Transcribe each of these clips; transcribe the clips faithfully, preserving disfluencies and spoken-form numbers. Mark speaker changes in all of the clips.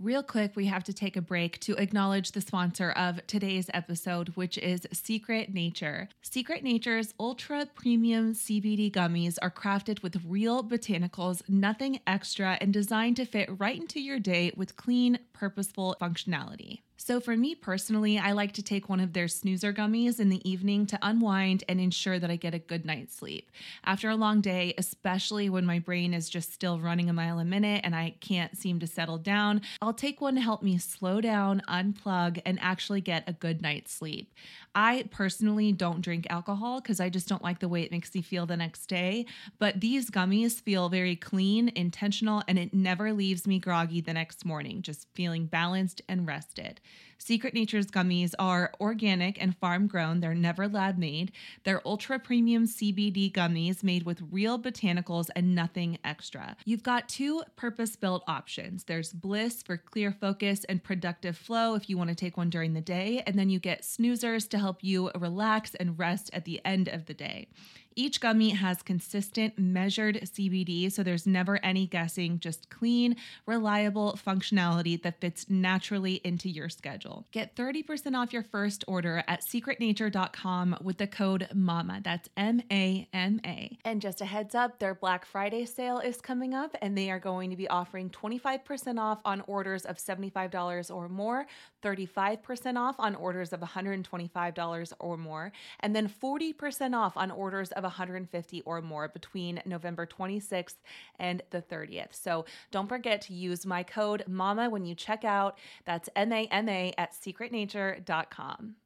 Speaker 1: Real quick, we have to take a break to acknowledge the sponsor of today's episode, which is Secret Nature. Secret Nature's ultra premium C B D gummies are crafted with real botanicals, nothing extra, and designed to fit right into your day with clean, purposeful functionality. So for me personally, I like to take one of their snoozer gummies in the evening to unwind and ensure that I get a good night's sleep. After a long day, especially when my brain is just still running a mile a minute and I can't seem to settle down, I'll take one to help me slow down, unplug, and actually get a good night's sleep. I personally don't drink alcohol because I just don't like the way it makes me feel the next day, but these gummies feel very clean, intentional, and it never leaves me groggy the next morning, just feeling balanced and rested. Secret Nature's gummies are organic and farm grown. They're never lab made. They're ultra premium C B D gummies made with real botanicals and nothing extra. You've got two purpose-built options. There's Bliss for clear focus and productive flow if you want to take one during the day, and then you get snoozers to help you relax and rest at the end of the day. Each gummy has consistent, measured C B D, so there's never any guessing, just clean, reliable functionality that fits naturally into your schedule. Get thirty percent off your first order at secret nature dot com with the code MAMA. That's M A M A. And just a heads up, their Black Friday sale is coming up, and they are going to be offering twenty-five percent off on orders of seventy-five dollars or more, thirty-five percent off on orders of one hundred twenty-five dollars or more, and then forty percent off on orders of one hundred fifty dollars or more between November twenty-sixth and the thirtieth. So don't forget to use my code MAMA when you check out. That's M A M A at secret nature dot com.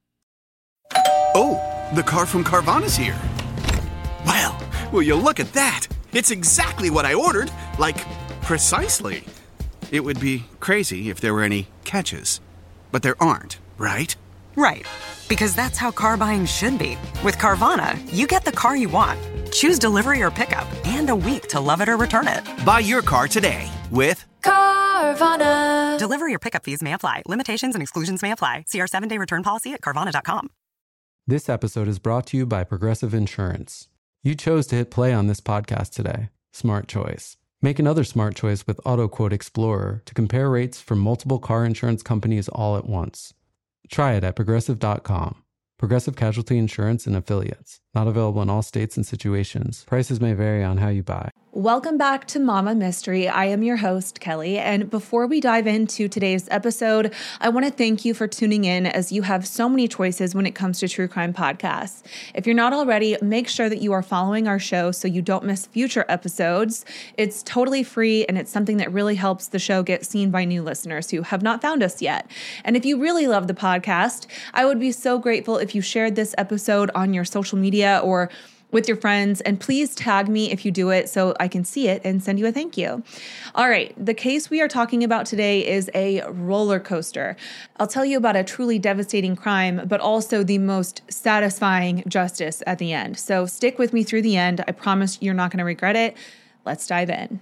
Speaker 2: Oh, the car from Carvana's here. Wow, will you look at that? It's exactly what I ordered, like precisely. It would be crazy if there were any catches, but there aren't, right?
Speaker 3: Right, because that's how car buying should be. With Carvana, you get the car you want. Choose delivery or pickup, and a week to love it or return it.
Speaker 2: Buy your car today with
Speaker 3: Carvana. Delivery or pickup fees may apply. Limitations and exclusions may apply. See our seven-day return policy at Carvana dot com.
Speaker 4: This episode is brought to you by Progressive Insurance. You chose to hit play on this podcast today. Smart choice. Make another smart choice with AutoQuote Explorer to compare rates from multiple car insurance companies all at once. Try it at progressive dot com. Progressive Casualty Insurance and Affiliates. Not available in all states and situations. Prices may vary on how you buy.
Speaker 1: Welcome back to Mama Mystery. I am your host, Kelly, and before we dive into today's episode, I want to thank you for tuning in as you have so many choices when it comes to true crime podcasts. If you're not already, make sure that you are following our show so you don't miss future episodes. It's totally free, and it's something that really helps the show get seen by new listeners who have not found us yet. And if you really love the podcast, I would be so grateful if you shared this episode on your social media or with your friends, and please tag me if you do it so I can see it and send you a thank you. All right, the case we are talking about today is a roller coaster. I'll tell you about a truly devastating crime, but also the most satisfying justice at the end. So stick with me through the end. I promise you're not going to regret it. Let's dive in.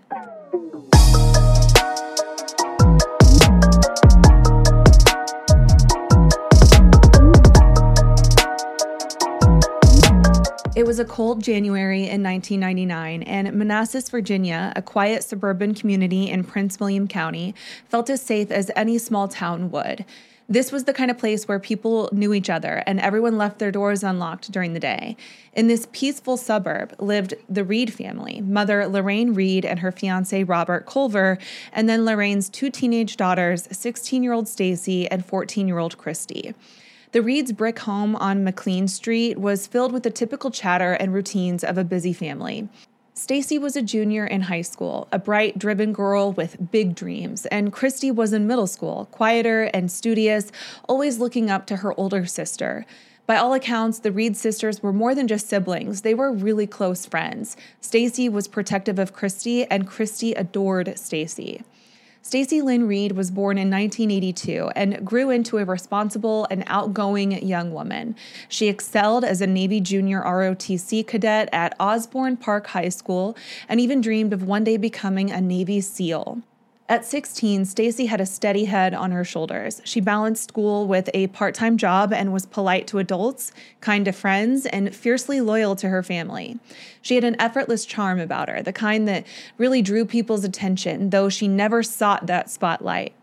Speaker 1: It was a cold January in nineteen ninety-nine, and Manassas, Virginia, a quiet suburban community in Prince William County, felt as safe as any small town would. This was the kind of place where people knew each other, and everyone left their doors unlocked during the day. In this peaceful suburb lived the Reed family, mother Lorraine Reed and her fiancé Robert Culver, and then Lorraine's two teenage daughters, sixteen-year-old Stacy and fourteen-year-old Christy. The Reed's brick home on McLean Street was filled with the typical chatter and routines of a busy family. Stacy was a junior in high school, a bright, driven girl with big dreams, and Christy was in middle school, quieter and studious, always looking up to her older sister. By all accounts, the Reed sisters were more than just siblings. They were really close friends. Stacy was protective of Christy, and Christy adored Stacy. Stacy Lynn Reed was born in nineteen eighty-two and grew into a responsible and outgoing young woman. She excelled as a Navy junior R O T C cadet at Osborne Park High School and even dreamed of one day becoming a Navy SEAL. At sixteen, Stacy had a steady head on her shoulders. She balanced school with a part-time job and was polite to adults, kind to friends, and fiercely loyal to her family. She had an effortless charm about her, the kind that really drew people's attention, though she never sought that spotlight.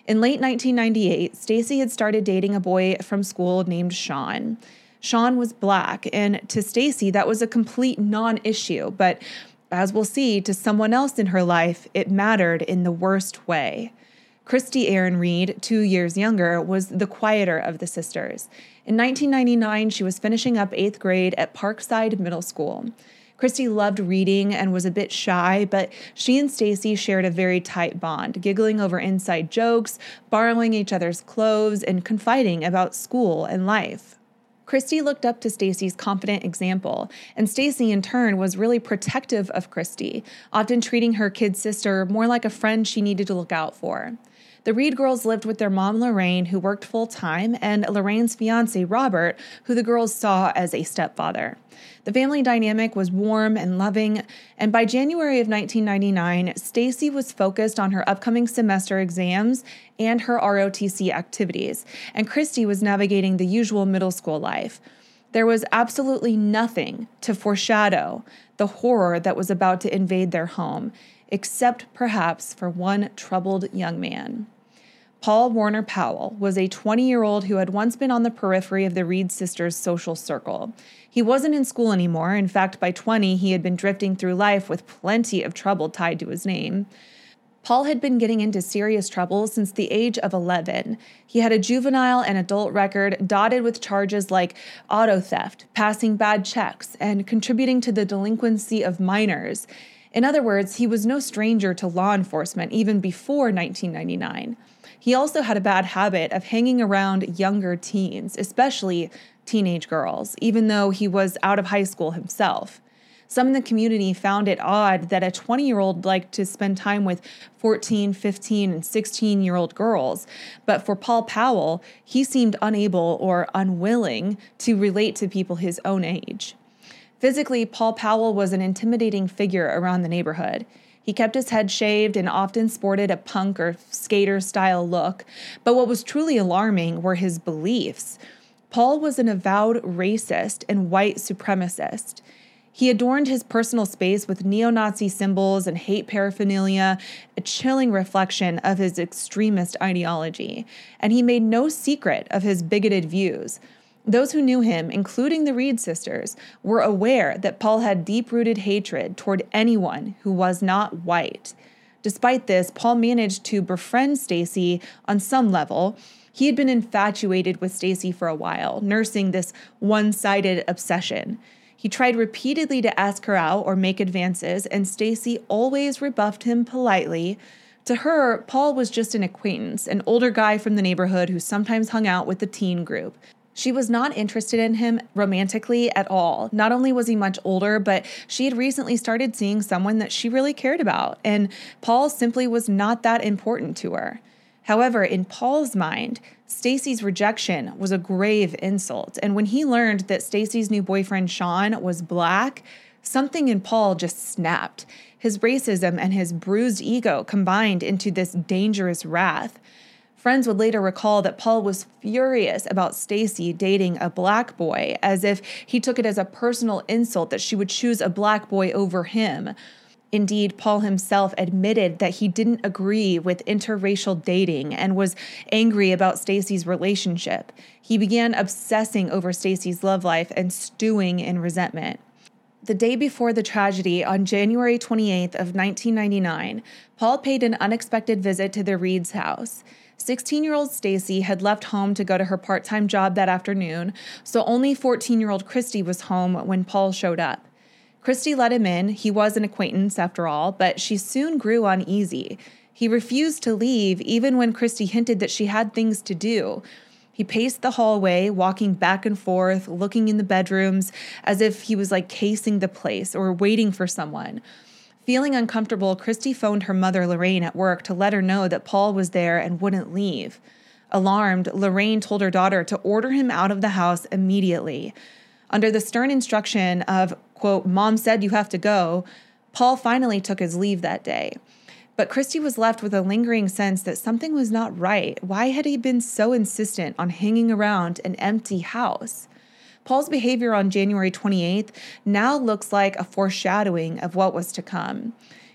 Speaker 1: In late nineteen ninety-eight, Stacy had started dating a boy from school named Sean. Sean was Black, and to Stacy, that was a complete non-issue, but as we'll see, to someone else in her life, it mattered in the worst way. Christy Aaron Reed, two years younger, was the quieter of the sisters. In nineteen ninety-nine, she was finishing up eighth grade at Parkside Middle School. Christy loved reading and was a bit shy, but she and Stacy shared a very tight bond, giggling over inside jokes, borrowing each other's clothes, and confiding about school and life. Christy looked up to Stacy's confident example, and Stacy in turn was really protective of Christy, often treating her kid sister more like a friend she needed to look out for. The Reed girls lived with their mom, Lorraine, who worked full-time, and Lorraine's fiancé, Robert, who the girls saw as a stepfather. The family dynamic was warm and loving, and by January of nineteen ninety-nine, Stacy was focused on her upcoming semester exams and her R O T C activities, and Christy was navigating the usual middle school life. There was absolutely nothing to foreshadow the horror that was about to invade their home, except perhaps for one troubled young man. Paul Warner Powell was a twenty-year-old who had once been on the periphery of the Reed sisters' social circle. He wasn't in school anymore. In fact, by twenty, he had been drifting through life with plenty of trouble tied to his name. Paul had been getting into serious trouble since the age of eleven. He had a juvenile and adult record dotted with charges like auto theft, passing bad checks, and contributing to the delinquency of minors. In other words, he was no stranger to law enforcement even before nineteen ninety-nine. He also had a bad habit of hanging around younger teens, especially teenage girls, even though he was out of high school himself. Some in the community found it odd that a twenty-year-old liked to spend time with fourteen, fifteen, and sixteen-year-old girls, but for Paul Powell, he seemed unable or unwilling to relate to people his own age. Physically, Paul Powell was an intimidating figure around the neighborhood. He kept his head shaved and often sported a punk or skater-style look, but what was truly alarming were his beliefs. Paul was an avowed racist and white supremacist. He adorned his personal space with neo-Nazi symbols and hate paraphernalia, a chilling reflection of his extremist ideology, and he made no secret of his bigoted views. Those who knew him, including the Reed sisters, were aware that Paul had deep-rooted hatred toward anyone who was not white. Despite this, Paul managed to befriend Stacy on some level. He had been infatuated with Stacy for a while, nursing this one-sided obsession. He tried repeatedly to ask her out or make advances, and Stacy always rebuffed him politely. To her, Paul was just an acquaintance, an older guy from the neighborhood who sometimes hung out with the teen group. She was not interested in him romantically at all. Not only was he much older, but she had recently started seeing someone that she really cared about, and Paul simply was not that important to her. However, in Paul's mind, Stacy's rejection was a grave insult, and when he learned that Stacy's new boyfriend, Sean, was Black, something in Paul just snapped. His racism and his bruised ego combined into this dangerous wrath. Friends would later recall that Paul was furious about Stacy dating a Black boy, as if he took it as a personal insult that she would choose a Black boy over him. Indeed, Paul himself admitted that he didn't agree with interracial dating and was angry about Stacy's relationship. He began obsessing over Stacy's love life and stewing in resentment. The day before the tragedy, on January twenty-eighth of nineteen ninety-nine, Paul paid an unexpected visit to the Reed's house. sixteen-year-old Stacy had left home to go to her part-time job that afternoon, so only fourteen-year-old Christy was home when Paul showed up. Christy let him in. He was an acquaintance after all, but she soon grew uneasy. He refused to leave even when Christy hinted that she had things to do. He paced the hallway, walking back and forth, looking in the bedrooms as if he was like casing the place or waiting for someone. Feeling uncomfortable, Christy phoned her mother, Lorraine, at work to let her know that Paul was there and wouldn't leave. Alarmed, Lorraine told her daughter to order him out of the house immediately. Under the stern instruction of, quote, "Mom said you have to go," Paul finally took his leave that day. But Christy was left with a lingering sense that something was not right. Why had he been so insistent on hanging around an empty house? Paul's behavior on January twenty-eighth now looks like a foreshadowing of what was to come.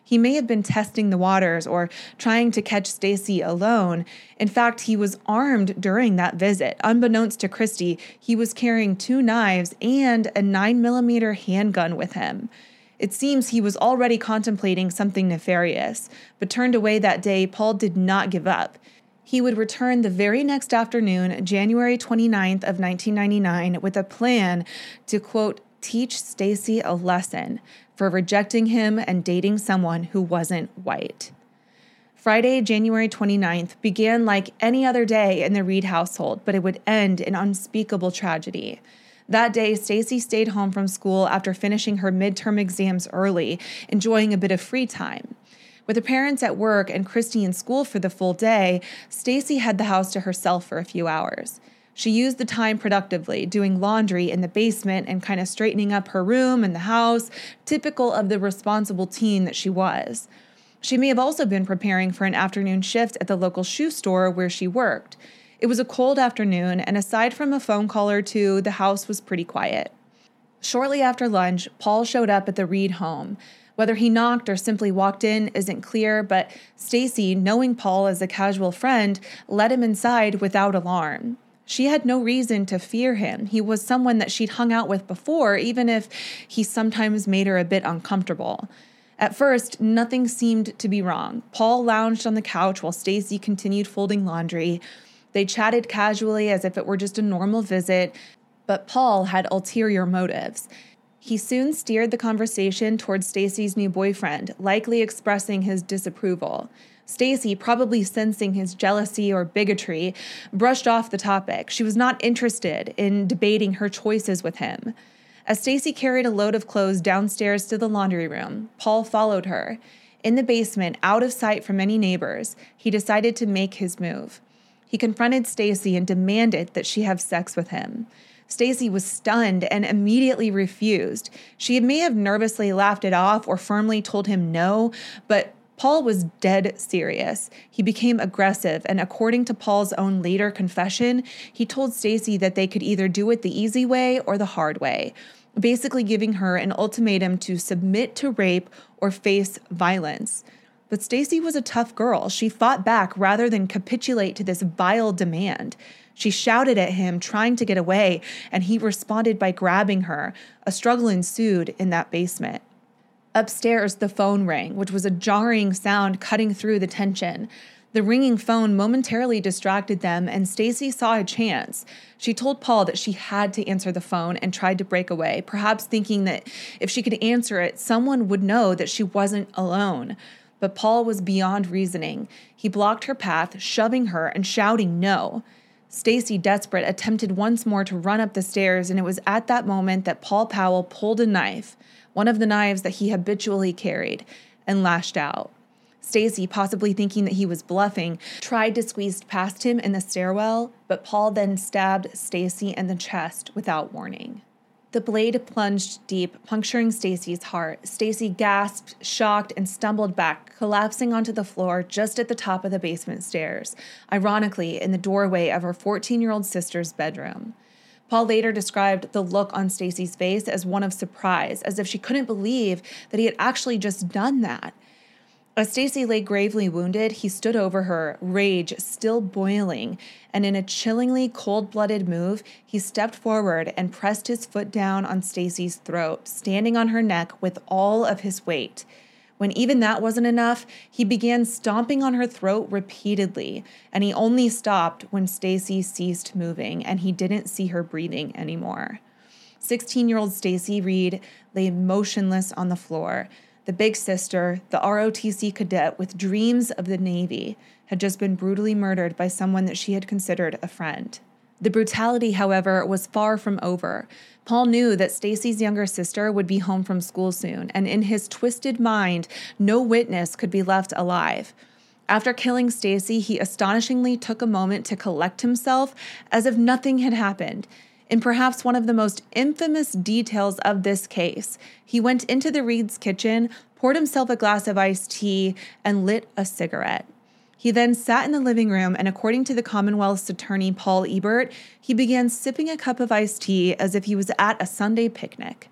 Speaker 1: He may have been testing the waters or trying to catch Stacy alone. In fact, he was armed during that visit. Unbeknownst to Christy, he was carrying two knives and a nine millimeter handgun with him. It seems he was already contemplating something nefarious, but turned away that day. Paul did not give up. He would return the very next afternoon, January twenty-ninth of nineteen ninety-nine, with a plan to, quote, teach Stacy a lesson for rejecting him and dating someone who wasn't white. Friday, January twenty-ninth, began like any other day in the Reed household, but it would end in unspeakable tragedy. That day, Stacy stayed home from school after finishing her midterm exams early, enjoying a bit of free time. With her parents at work and Christy in school for the full day, Stacy had the house to herself for a few hours. She used the time productively, doing laundry in the basement and kind of straightening up her room and the house, typical of the responsible teen that she was. She may have also been preparing for an afternoon shift at the local shoe store where she worked. It was a cold afternoon, and aside from a phone call or two, the house was pretty quiet. Shortly after lunch, Paul showed up at the Reed home. Whether he knocked or simply walked in isn't clear, but Stacy, knowing Paul as a casual friend, let him inside without alarm. She had no reason to fear him. He was someone that she'd hung out with before, even if he sometimes made her a bit uncomfortable. At first, nothing seemed to be wrong. Paul lounged on the couch while Stacy continued folding laundry. They chatted casually as if it were just a normal visit, but Paul had ulterior motives. He soon steered the conversation towards Stacy's new boyfriend, likely expressing his disapproval. Stacy, probably sensing his jealousy or bigotry, brushed off the topic. She was not interested in debating her choices with him. As Stacy carried a load of clothes downstairs to the laundry room, Paul followed her. In the basement, out of sight from any neighbors, he decided to make his move. He confronted Stacy and demanded that she have sex with him. Stacy was stunned and immediately refused. She may have nervously laughed it off or firmly told him no, but Paul was dead serious. He became aggressive, and according to Paul's own later confession, he told Stacy that they could either do it the easy way or the hard way, basically giving her an ultimatum to submit to rape or face violence. But Stacy was a tough girl. She fought back rather than capitulate to this vile demand. She shouted at him, trying to get away, and he responded by grabbing her. A struggle ensued in that basement. Upstairs, the phone rang, which was a jarring sound cutting through the tension. The ringing phone momentarily distracted them, and Stacy saw a chance. She told Paul that she had to answer the phone and tried to break away, perhaps thinking that if she could answer it, someone would know that she wasn't alone. But Paul was beyond reasoning. He blocked her path, shoving her and shouting no. Stacy, desperate, attempted once more to run up the stairs, and it was at that moment that Paul Powell pulled a knife, one of the knives that he habitually carried, and lashed out. Stacy, possibly thinking that he was bluffing, tried to squeeze past him in the stairwell, but Paul then stabbed Stacy in the chest without warning. The blade plunged deep, puncturing Stacy's heart. Stacy gasped, shocked, and stumbled back, collapsing onto the floor just at the top of the basement stairs, ironically in the doorway of her fourteen-year-old sister's bedroom. Paul later described the look on Stacy's face as one of surprise, as if she couldn't believe that he had actually just done that. As Stacy lay gravely wounded, he stood over her, rage still boiling, and in a chillingly cold-blooded move, he stepped forward and pressed his foot down on Stacy's throat, standing on her neck with all of his weight. When even that wasn't enough, he began stomping on her throat repeatedly, and he only stopped when Stacy ceased moving and he didn't see her breathing anymore. sixteen-year-old Stacy Reed lay motionless on the floor. The big sister, the R O T C cadet with dreams of the Navy, had just been brutally murdered by someone that she had considered a friend. The brutality, however, was far from over. Paul knew that Stacy's younger sister would be home from school soon, and in his twisted mind, no witness could be left alive. After killing Stacy, he astonishingly took a moment to collect himself as if nothing had happened. In perhaps one of the most infamous details of this case, he went into the Reed's kitchen, poured himself a glass of iced tea, and lit a cigarette. He then sat in the living room, and according to the Commonwealth's attorney, Paul Ebert, he began sipping a cup of iced tea as if he was at a Sunday picnic.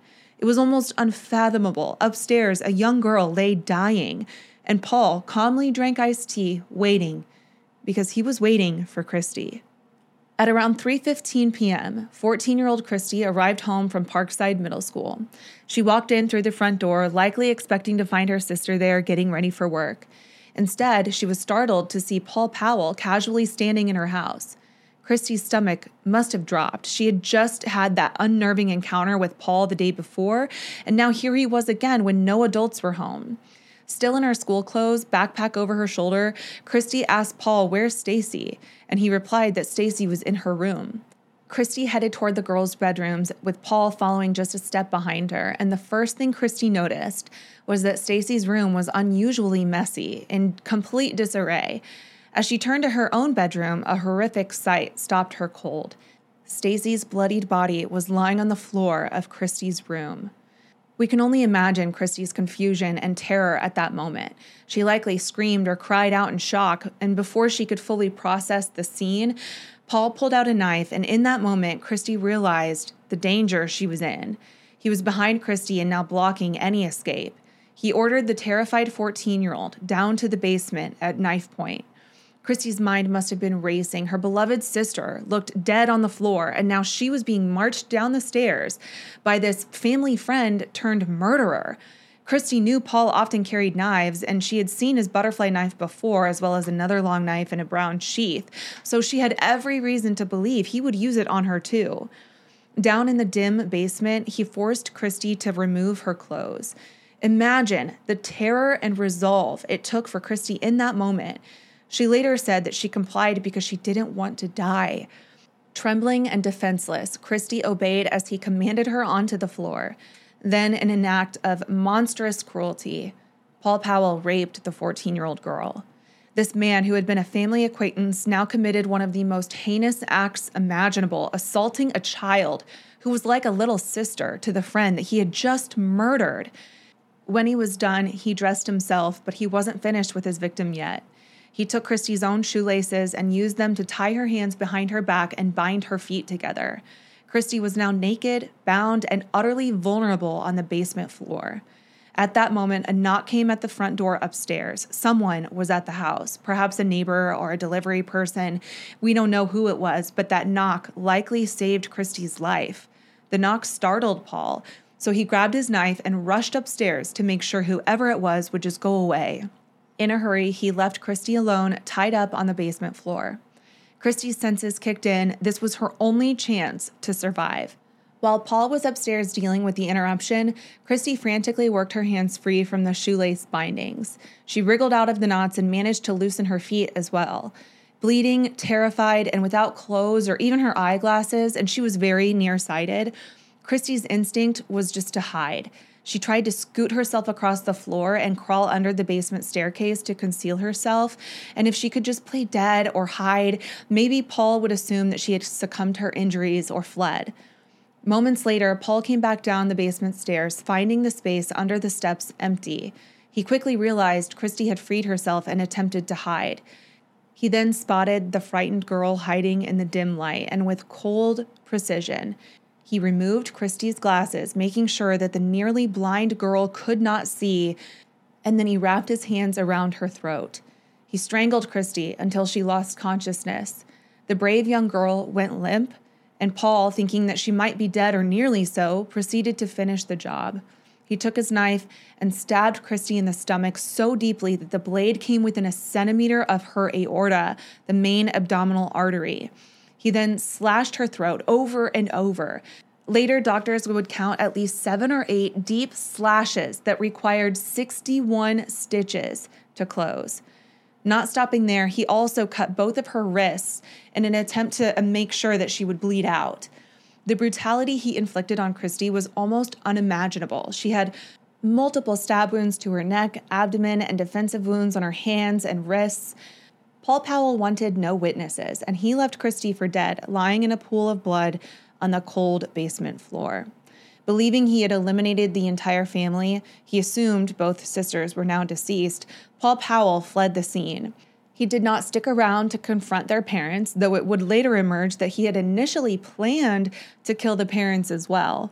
Speaker 1: It was almost unfathomable. Upstairs, a young girl lay dying, and Paul calmly drank iced tea, waiting, because he was waiting for Christy. At around three fifteen p.m., fourteen-year-old Christy arrived home from Parkside Middle School. She walked in through the front door, likely expecting to find her sister there getting ready for work. Instead, she was startled to see Paul Powell casually standing in her house. Christy's stomach must have dropped. She had just had that unnerving encounter with Paul the day before, and now here he was again when no adults were home. Still in her school clothes, backpack over her shoulder, Christy asked Paul, "Where's Stacy?" And he replied that Stacy was in her room. Christy headed toward the girls' bedrooms, with Paul following just a step behind her, and the first thing Christy noticed was that Stacy's room was unusually messy, in complete disarray. As she turned to her own bedroom, a horrific sight stopped her cold. Stacy's bloodied body was lying on the floor of Christy's room. We can only imagine Christy's confusion and terror at that moment. She likely screamed or cried out in shock, and before she could fully process the scene, Paul pulled out a knife, and in that moment, Christy realized the danger she was in. He was behind Christy and now blocking any escape. He ordered the terrified fourteen-year-old down to the basement at knife point. Christy's mind must have been racing. Her beloved sister looked dead on the floor, and now she was being marched down the stairs by this family friend turned murderer. Christy knew Paul often carried knives, and she had seen his butterfly knife before, as well as another long knife in a brown sheath, so she had every reason to believe he would use it on her too. Down in the dim basement, he forced Christy to remove her clothes. Imagine the terror and resolve it took for Christy in that moment. She later said that she complied because she didn't want to die. Trembling and defenseless, Christy obeyed as he commanded her onto the floor. Then, in an act of monstrous cruelty, Paul Powell raped the fourteen-year-old girl. This man, who had been a family acquaintance, now committed one of the most heinous acts imaginable, assaulting a child who was like a little sister to the friend that he had just murdered. When he was done, he dressed himself, but he wasn't finished with his victim yet. He took Christy's own shoelaces and used them to tie her hands behind her back and bind her feet together. Christy was now naked, bound, and utterly vulnerable on the basement floor. At that moment, a knock came at the front door upstairs. Someone was at the house, perhaps a neighbor or a delivery person. We don't know who it was, but that knock likely saved Christy's life. The knock startled Paul, so he grabbed his knife and rushed upstairs to make sure whoever it was would just go away. In a hurry, he left Christy alone, tied up on the basement floor. Christy's senses kicked in. This was her only chance to survive. While Paul was upstairs dealing with the interruption, Christy frantically worked her hands free from the shoelace bindings. She wriggled out of the knots and managed to loosen her feet as well. Bleeding, terrified, and without clothes or even her eyeglasses, and she was very nearsighted, Christy's instinct was just to hide. She tried to scoot herself across the floor and crawl under the basement staircase to conceal herself, and if she could just play dead or hide, maybe Paul would assume that she had succumbed to her injuries or fled. Moments later, Paul came back down the basement stairs, finding the space under the steps empty. He quickly realized Christy had freed herself and attempted to hide. He then spotted the frightened girl hiding in the dim light, and with cold precision, he removed Christy's glasses, making sure that the nearly blind girl could not see, and then he wrapped his hands around her throat. He strangled Christy until she lost consciousness. The brave young girl went limp, and Paul, thinking that she might be dead or nearly so, proceeded to finish the job. He took his knife and stabbed Christy in the stomach so deeply that the blade came within a centimeter of her aorta, the main abdominal artery. He then slashed her throat over and over. Later, doctors would count at least seven or eight deep slashes that required sixty-one stitches to close. Not stopping there, he also cut both of her wrists in an attempt to make sure that she would bleed out. The brutality he inflicted on Christy was almost unimaginable. She had multiple stab wounds to her neck, abdomen, and defensive wounds on her hands and wrists. Paul Powell wanted no witnesses, and he left Christy for dead, lying in a pool of blood on the cold basement floor. Believing he had eliminated the entire family, he assumed both sisters were now deceased, Paul Powell fled the scene. He did not stick around to confront their parents, though it would later emerge that he had initially planned to kill the parents as well.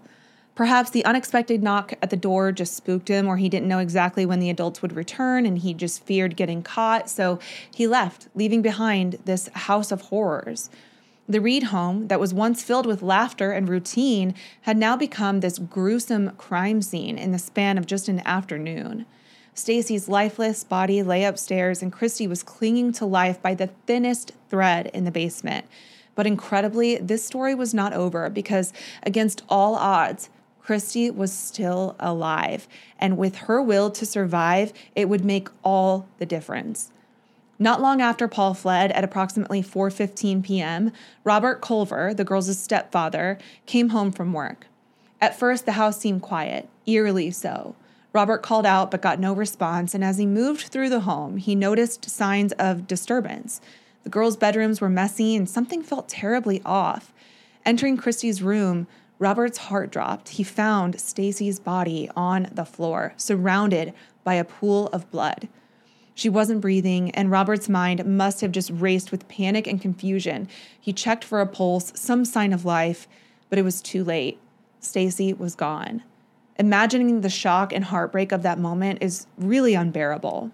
Speaker 1: Perhaps the unexpected knock at the door just spooked him, or he didn't know exactly when the adults would return and he just feared getting caught. So he left, leaving behind this house of horrors. The Reed home, that was once filled with laughter and routine, had now become this gruesome crime scene in the span of just an afternoon. Stacy's lifeless body lay upstairs, and Christy was clinging to life by the thinnest thread in the basement. But incredibly, this story was not over, because against all odds, Christy was still alive, and with her will to survive, it would make all the difference. Not long after Paul fled, at approximately four fifteen p.m., Robert Culver, the girls' stepfather, came home from work. At first, the house seemed quiet, eerily so. Robert called out but got no response, and as he moved through the home, he noticed signs of disturbance. The girls' bedrooms were messy, and something felt terribly off. Entering Christy's room, Robert's heart dropped. He found Stacy's body on the floor, surrounded by a pool of blood. She wasn't breathing, and Robert's mind must have just raced with panic and confusion. He checked for a pulse, some sign of life, but it was too late. Stacy was gone. Imagining the shock and heartbreak of that moment is really unbearable.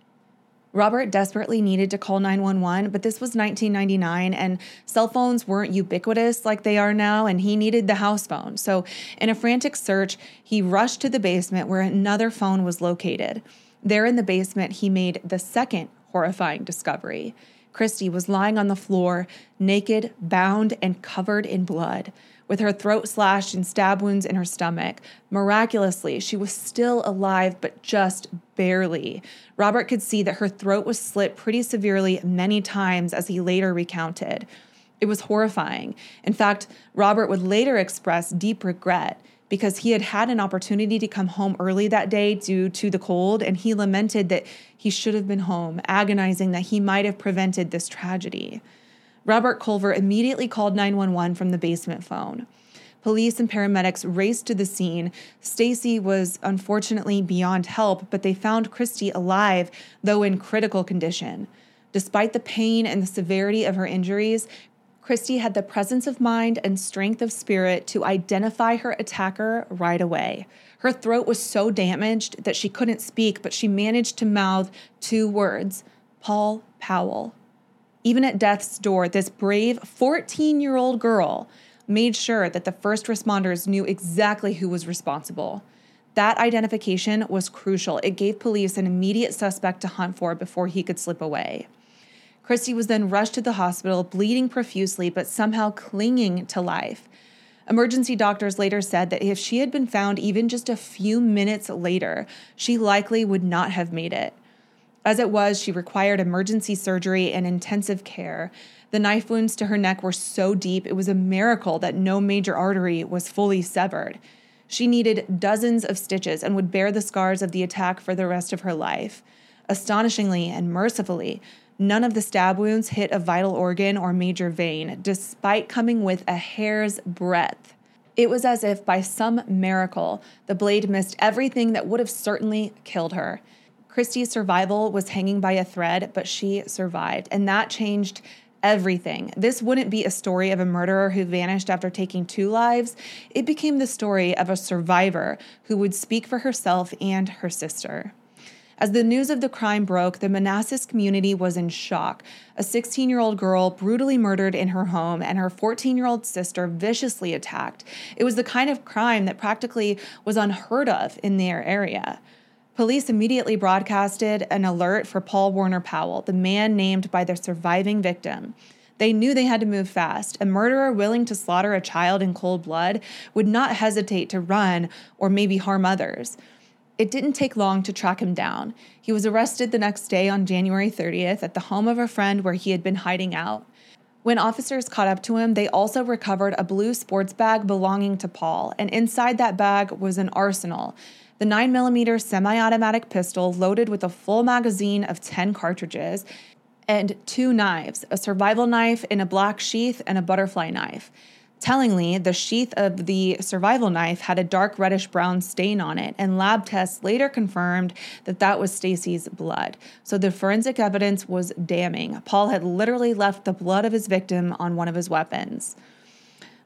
Speaker 1: Robert desperately needed to call nine one one, but this was nineteen ninety-nine, and cell phones weren't ubiquitous like they are now, and he needed the house phone. So in a frantic search, he rushed to the basement where another phone was located. There in the basement, he made the second horrifying discovery. Christy was lying on the floor, naked, bound, and covered in blood, with her throat slashed and stab wounds in her stomach. Miraculously, she was still alive, but just barely. Robert could see that her throat was slit pretty severely many times, as he later recounted. It was horrifying. In fact, Robert would later express deep regret because he had had an opportunity to come home early that day due to the cold, and he lamented that he should have been home, agonizing that he might have prevented this tragedy. Robert Culver immediately called nine one one from the basement phone. Police and paramedics raced to the scene. Stacy was unfortunately beyond help, but they found Christy alive, though in critical condition. Despite the pain and the severity of her injuries, Christy had the presence of mind and strength of spirit to identify her attacker right away. Her throat was so damaged that she couldn't speak, but she managed to mouth two words: Paul Powell. Even at death's door, this brave fourteen-year-old girl made sure that the first responders knew exactly who was responsible. That identification was crucial. It gave police an immediate suspect to hunt for before he could slip away. Christy was then rushed to the hospital, bleeding profusely, but somehow clinging to life. Emergency doctors later said that if she had been found even just a few minutes later, she likely would not have made it. As it was, she required emergency surgery and intensive care. The knife wounds to her neck were so deep, it was a miracle that no major artery was fully severed. She needed dozens of stitches and would bear the scars of the attack for the rest of her life. Astonishingly and mercifully, none of the stab wounds hit a vital organ or major vein, despite coming with a hair's breadth. It was as if by some miracle, the blade missed everything that would have certainly killed her. Christy's survival was hanging by a thread, but she survived, and that changed everything. This wouldn't be a story of a murderer who vanished after taking two lives. It became the story of a survivor who would speak for herself and her sister. As the news of the crime broke, the Manassas community was in shock. A sixteen-year-old girl brutally murdered in her home and her fourteen-year-old sister viciously attacked. It was the kind of crime that practically was unheard of in their area. Police immediately broadcasted an alert for Paul Warner Powell, the man named by their surviving victim. They knew they had to move fast. A murderer willing to slaughter a child in cold blood would not hesitate to run or maybe harm others. It didn't take long to track him down. He was arrested the next day on January thirtieth at the home of a friend where he had been hiding out. When officers caught up to him, they also recovered a blue sports bag belonging to Paul, and inside that bag was an arsenal. The nine millimeter semi-automatic pistol loaded with a full magazine of ten cartridges, and two knives, a survival knife in a black sheath and a butterfly knife. Tellingly, the sheath of the survival knife had a dark reddish-brown stain on it, and lab tests later confirmed that that was Stacy's blood. So the forensic evidence was damning. Paul had literally left the blood of his victim on one of his weapons.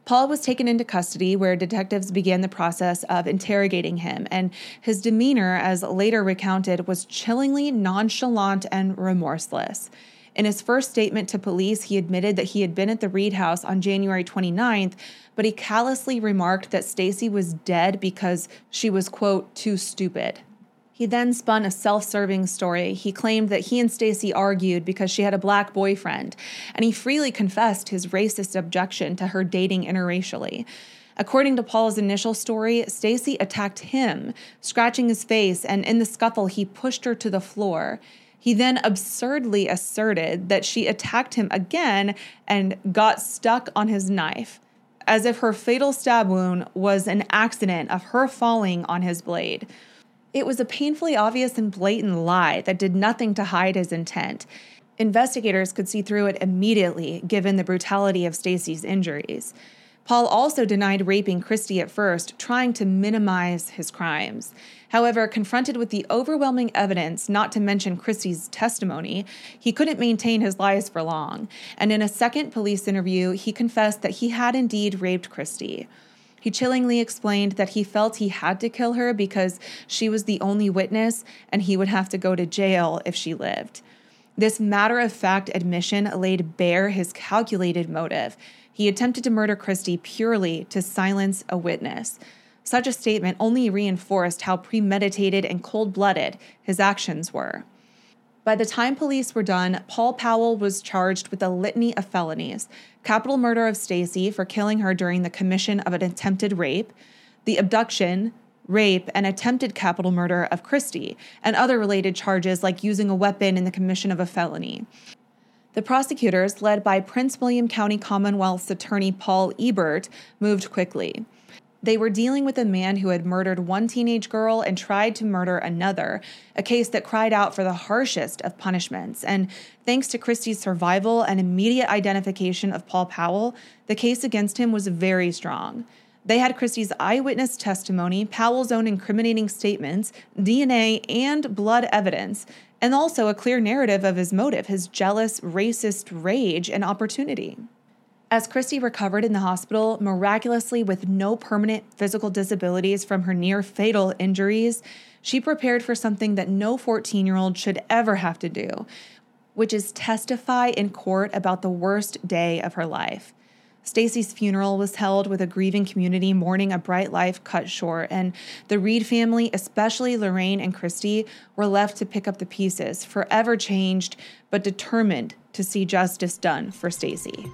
Speaker 1: Paul was taken into custody, where detectives began the process of interrogating him, and his demeanor, as later recounted, was chillingly nonchalant and remorseless. In his first statement to police, he admitted that he had been at the Reed house on January twenty-ninth, but he callously remarked that Stacy was dead because she was, quote, too stupid. He then spun a self-serving story. He claimed that he and Stacy argued because she had a black boyfriend, and he freely confessed his racist objection to her dating interracially. According to Paul's initial story, Stacy attacked him, scratching his face, and in the scuffle, he pushed her to the floor. He then absurdly asserted that she attacked him again and got stuck on his knife, as if her fatal stab wound was an accident of her falling on his blade. It was a painfully obvious and blatant lie that did nothing to hide his intent. Investigators could see through it immediately, given the brutality of Stacy's injuries. Paul also denied raping Christy at first, trying to minimize his crimes. However, confronted with the overwhelming evidence, not to mention Christy's testimony, he couldn't maintain his lies for long. And in a second police interview, he confessed that he had indeed raped Christy. He chillingly explained that he felt he had to kill her because she was the only witness and he would have to go to jail if she lived. This matter-of-fact admission laid bare his calculated motive. He attempted to murder Christy purely to silence a witness. Such a statement only reinforced how premeditated and cold-blooded his actions were. By the time police were done, Paul Powell was charged with a litany of felonies: capital murder of Stacy for killing her during the commission of an attempted rape, the abduction, rape, and attempted capital murder of Christy, and other related charges like using a weapon in the commission of a felony. The prosecutors, led by Prince William County Commonwealth's attorney Paul Ebert, moved quickly. They were dealing with a man who had murdered one teenage girl and tried to murder another, a case that cried out for the harshest of punishments. And thanks to Christy's survival and immediate identification of Paul Powell, the case against him was very strong. They had Christy's eyewitness testimony, Powell's own incriminating statements, D N A, and blood evidence, and also a clear narrative of his motive, his jealous, racist rage and opportunity. As Christy recovered in the hospital, miraculously with no permanent physical disabilities from her near-fatal injuries, she prepared for something that no fourteen-year-old should ever have to do, which is testify in court about the worst day of her life. Stacy's funeral was held with a grieving community mourning a bright life cut short, and the Reed family, especially Lorraine and Christy, were left to pick up the pieces, forever changed, but determined to see justice done for Stacy.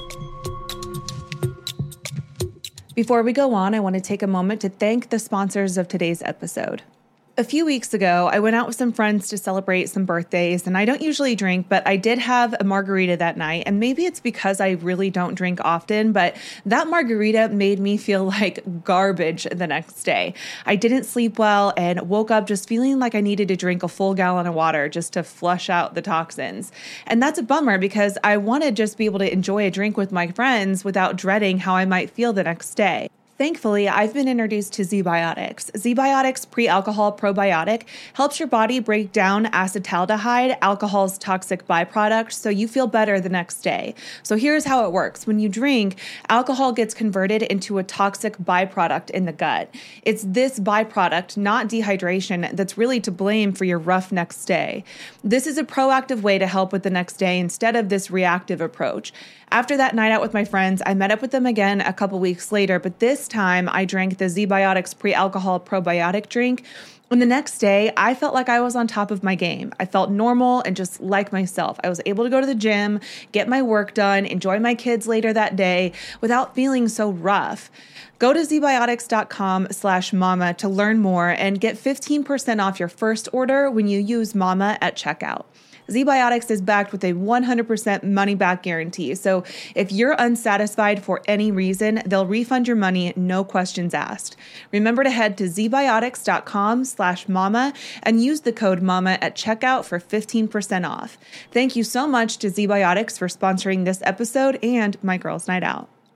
Speaker 1: Before we go on, I want to take a moment to thank the sponsors of today's episode. A few weeks ago, I went out with some friends to celebrate some birthdays, and I don't usually drink, but I did have a margarita that night, and maybe it's because I really don't drink often, but that margarita made me feel like garbage the next day. I didn't sleep well and woke up just feeling like I needed to drink a full gallon of water just to flush out the toxins. And that's a bummer because I want to just be able to enjoy a drink with my friends without dreading how I might feel the next day. Thankfully, I've been introduced to ZBiotics. ZBiotics Pre-Alcohol Probiotic helps your body break down acetaldehyde, alcohol's toxic byproduct, so you feel better the next day. So here's how it works. When you drink, alcohol gets converted into a toxic byproduct in the gut. It's this byproduct, not dehydration, that's really to blame for your rough next day. This is a proactive way to help with the next day instead of this reactive approach. After that night out with my friends, I met up with them again a couple weeks later, but this time I drank the ZBiotics Pre-Alcohol Probiotic drink. And the next day, I felt like I was on top of my game. I felt normal and just like myself. I was able to go to the gym, get my work done, enjoy my kids later that day without feeling so rough. Go to zbiotics.com slash mama to learn more and get fifteen percent off your first order when you use mama at checkout. ZBiotics is backed with a one hundred percent money-back guarantee, so if you're unsatisfied for any reason, they'll refund your money, no questions asked. Remember to head to zbiotics.com slash mama and use the code MAMA at checkout for fifteen percent off. Thank you so much to ZBiotics for sponsoring this episode and My Girls Night Out.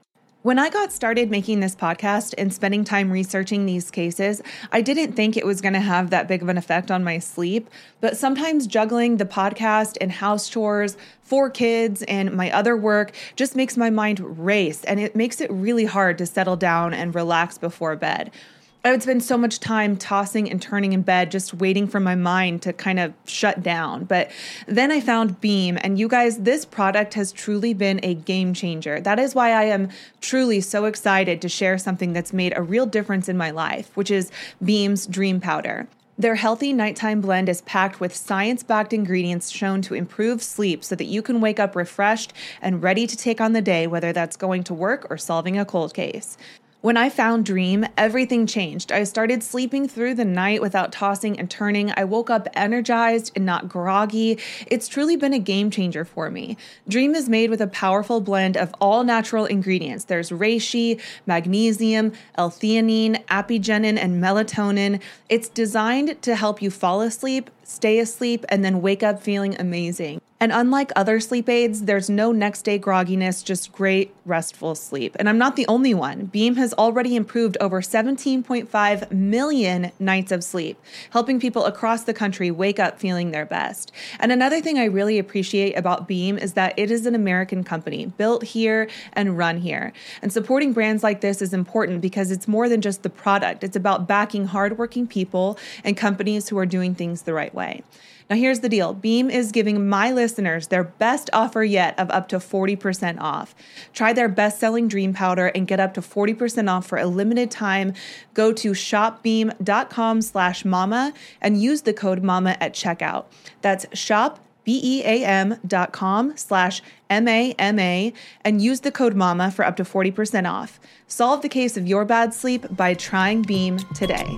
Speaker 1: When I got started making this podcast and spending time researching these cases, I didn't think it was going to have that big of an effect on my sleep. But sometimes juggling the podcast and house chores, four kids, and my other work just makes my mind race, and it makes it really hard to settle down and relax before bed. I would spend so much time tossing and turning in bed, just waiting for my mind to kind of shut down. But then I found Beam, and you guys, this product has truly been a game changer. That is why I am truly so excited to share something that's made a real difference in my life, which is Beam's Dream Powder. Their healthy nighttime blend is packed with science-backed ingredients shown to improve sleep so that you can wake up refreshed and ready to take on the day, whether that's going to work or solving a cold case. When I found Dream, everything changed. I started sleeping through the night without tossing and turning. I woke up energized and not groggy. It's truly been a game changer for me. Dream is made with a powerful blend of all natural ingredients. There's reishi, magnesium, L-theanine, apigenin, and melatonin. It's designed to help you fall asleep, stay asleep, and then wake up feeling amazing. And unlike other sleep aids, there's no next day grogginess, just great, restful sleep. And I'm not the only one. Beam has already improved over seventeen point five million nights of sleep, helping people across the country wake up feeling their best. And another thing I really appreciate about Beam is that it is an American company, built here and run here. And supporting brands like this is important because it's more than just the product. It's about backing hardworking people and companies who are doing things the right way. Now, here's the deal. Beam is giving my listeners their best offer yet of up to forty percent off. Try their best-selling Dream Powder and get up to forty percent off for a limited time. Go to shopbeam.com slash mama and use the code MAMA at checkout. That's shop, B-E-A-M dot com slash M-A-M-A and use the code MAMA for up to forty percent off. Solve the case of your bad sleep by trying Beam today.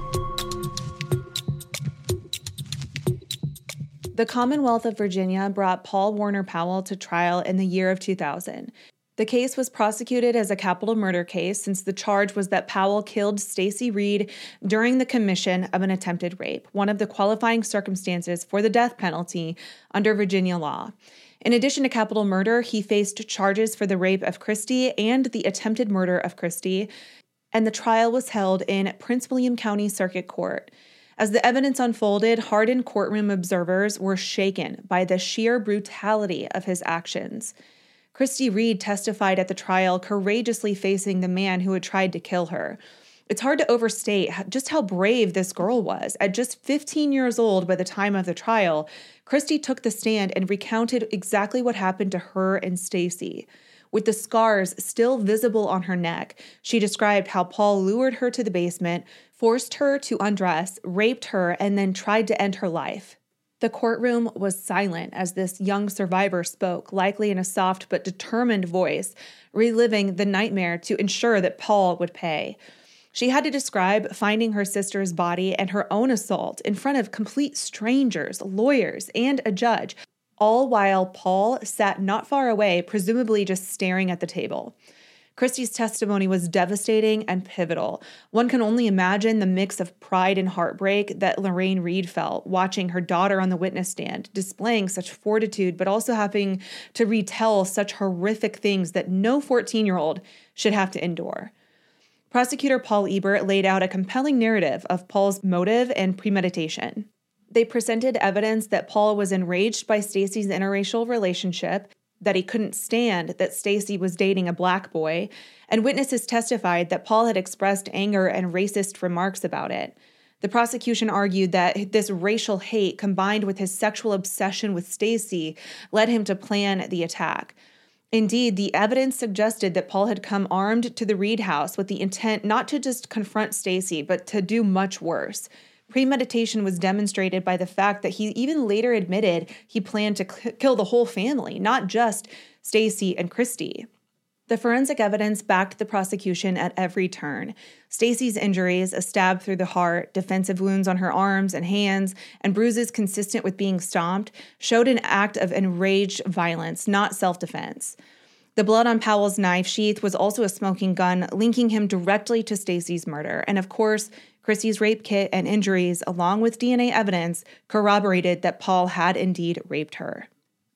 Speaker 1: The Commonwealth of Virginia brought Paul Warner Powell to trial in the year of two thousand. The case was prosecuted as a capital murder case since the charge was that Powell killed Stacey Reed during the commission of an attempted rape, one of the qualifying circumstances for the death penalty under Virginia law. In addition to capital murder, he faced charges for the rape of Christy and the attempted murder of Christy, and the trial was held in Prince William County Circuit Court. As the evidence unfolded, hardened courtroom observers were shaken by the sheer brutality of his actions. Christy Reed testified at the trial, courageously facing the man who had tried to kill her. It's hard to overstate just how brave this girl was. At just fifteen years old by the time of the trial, Christy took the stand and recounted exactly what happened to her and Stacey. With the scars still visible on her neck, she described how Paul lured her to the basement, forced her to undress, raped her, and then tried to end her life. The courtroom was silent as this young survivor spoke, likely in a soft but determined voice, reliving the nightmare to ensure that Paul would pay. She had to describe finding her sister's body and her own assault in front of complete strangers, lawyers, and a judge, all while Paul sat not far away, presumably just staring at the table. Christy's testimony was devastating and pivotal. One can only imagine the mix of pride and heartbreak that Lorraine Reed felt watching her daughter on the witness stand, displaying such fortitude, but also having to retell such horrific things that no fourteen-year-old should have to endure. Prosecutor Paul Ebert laid out a compelling narrative of Paul's motive and premeditation. They presented evidence that Paul was enraged by Stacey's interracial relationship, that he couldn't stand that Stacey was dating a black boy, and witnesses testified that Paul had expressed anger and racist remarks about it. The prosecution argued that this racial hate combined with his sexual obsession with Stacey led him to plan the attack. Indeed, the evidence suggested that Paul had come armed to the Reed house with the intent not to just confront Stacey, but to do much worse. Premeditation was demonstrated by the fact that he even later admitted he planned to k- kill the whole family, not just Stacey and Christy. The forensic evidence backed the prosecution at every turn. Stacey's injuries, a stab through the heart, defensive wounds on her arms and hands, and bruises consistent with being stomped, showed an act of enraged violence, not self-defense. The blood on Powell's knife sheath was also a smoking gun, linking him directly to Stacey's murder. And of course, Christy's rape kit and injuries, along with D N A evidence, corroborated that Paul had indeed raped her.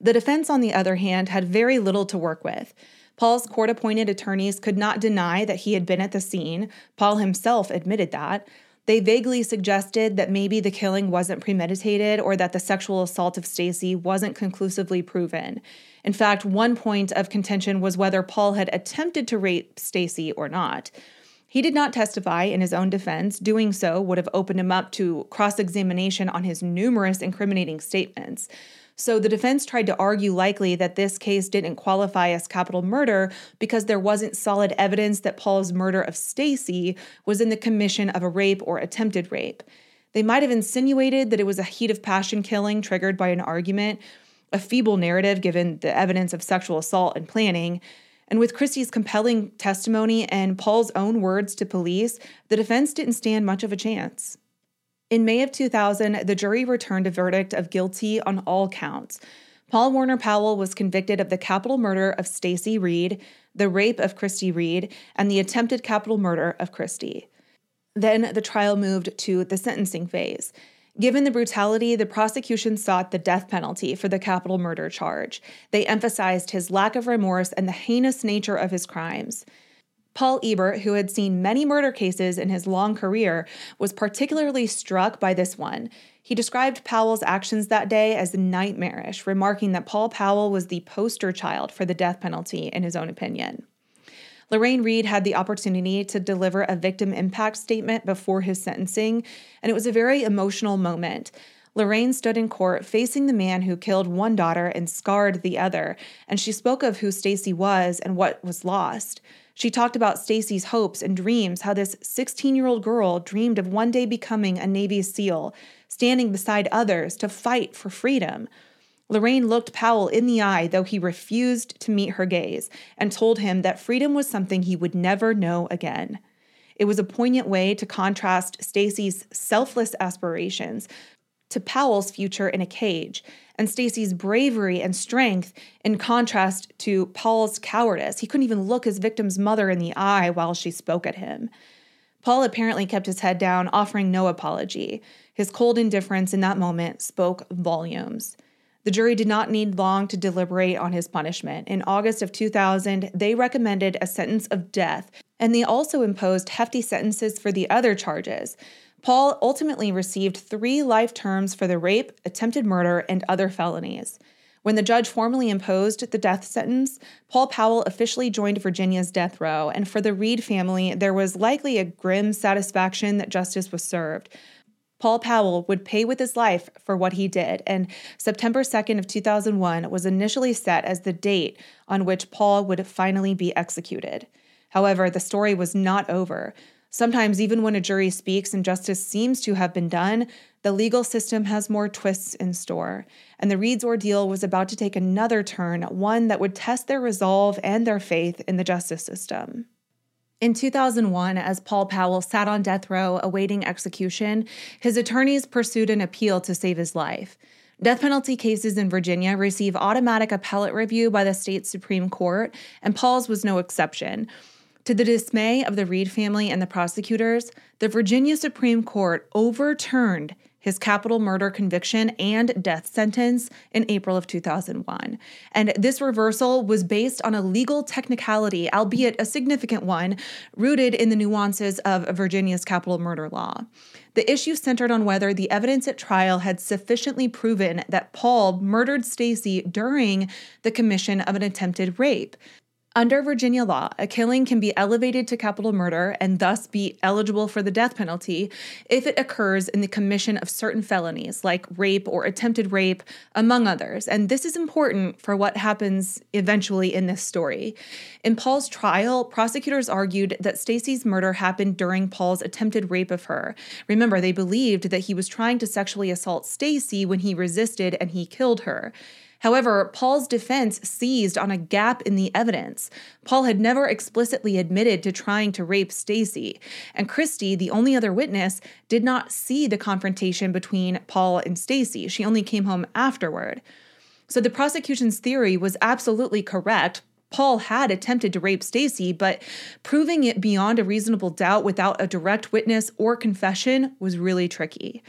Speaker 5: The defense, on the other hand, had very little to work with. Paul's court-appointed attorneys could not deny that he had been at the scene. Paul himself admitted that. They vaguely suggested that maybe the killing wasn't premeditated or that the sexual assault of Stacy wasn't conclusively proven. In fact, one point of contention was whether Paul had attempted to rape Stacy or not. He did not testify in his own defense. Doing so would have opened him up to cross-examination on his numerous incriminating statements. So the defense tried to argue likely that this case didn't qualify as capital murder because there wasn't solid evidence that Paul's murder of Stacy was in the commission of a rape or attempted rape. They might have insinuated that it was a heat of passion killing triggered by an argument, a feeble narrative given the evidence of sexual assault and planning. And with Christie's compelling testimony and Paul's own words to police, the defense didn't stand much of a chance. In May of two thousand, the jury returned a verdict of guilty on all counts. Paul Warner Powell was convicted of the capital murder of Stacy Reed, the rape of Christy Reed, and the attempted capital murder of Christy. Then the trial moved to the sentencing phase. Given the brutality, the prosecution sought the death penalty for the capital murder charge. They emphasized his lack of remorse and the heinous nature of his crimes. Paul Ebert, who had seen many murder cases in his long career, was particularly struck by this one. He described Powell's actions that day as nightmarish, remarking that Paul Powell was the poster child for the death penalty, in his own opinion. Lorraine Reed had the opportunity to deliver a victim impact statement before his sentencing, and it was a very emotional moment. Lorraine stood in court facing the man who killed one daughter and scarred the other, and she spoke of who Stacy was and what was lost. She talked about Stacy's hopes and dreams, how this sixteen-year-old girl dreamed of one day becoming a Navy SEAL, standing beside others to fight for freedom. Lorraine looked Powell in the eye, though he refused to meet her gaze, and told him that freedom was something he would never know again. It was a poignant way to contrast Stacy's selfless aspirations to Powell's future in a cage, and Stacy's bravery and strength in contrast to Paul's cowardice. He couldn't even look his victim's mother in the eye while she spoke at him. Paul apparently kept his head down, offering no apology. His cold indifference in that moment spoke volumes. The jury did not need long to deliberate on his punishment. In August of two thousand, they recommended a sentence of death, and they also imposed hefty sentences for the other charges. Paul ultimately received three life terms for the rape, attempted murder, and other felonies. When the judge formally imposed the death sentence, Paul Powell officially joined Virginia's death row, and for the Reed family, there was likely a grim satisfaction that justice was served. Paul Powell would pay with his life for what he did, and September second of two thousand one was initially set as the date on which Paul would finally be executed. However, the story was not over. Sometimes, even when a jury speaks and justice seems to have been done, the legal system has more twists in store. And the Reeds' ordeal was about to take another turn, one that would test their resolve and their faith in the justice system. In two thousand one, as Paul Powell sat on death row awaiting execution, his attorneys pursued an appeal to save his life. Death penalty cases in Virginia receive automatic appellate review by the state Supreme Court, and Paul's was no exception. To the dismay of the Reed family and the prosecutors, the Virginia Supreme Court overturned his capital murder conviction and death sentence in April of two thousand one. And this reversal was based on a legal technicality, albeit a significant one, rooted in the nuances of Virginia's capital murder law. The issue centered on whether the evidence at trial had sufficiently proven that Paul murdered Stacy during the commission of an attempted rape. Under Virginia law, a killing can be elevated to capital murder and thus be eligible for the death penalty if it occurs in the commission of certain felonies like rape or attempted rape, among others. And this is important for what happens eventually in this story. In Paul's trial, prosecutors argued that Stacy's murder happened during Paul's attempted rape of her. Remember, they believed that he was trying to sexually assault Stacy when he resisted and he killed her. However, Paul's defense seized on a gap in the evidence. Paul had never explicitly admitted to trying to rape Stacy, and Christy, the only other witness, did not see the confrontation between Paul and Stacy. She only came home afterward. So the prosecution's theory was absolutely correct. Paul had attempted to rape Stacy, but proving it beyond a reasonable doubt without a direct witness or confession was really tricky.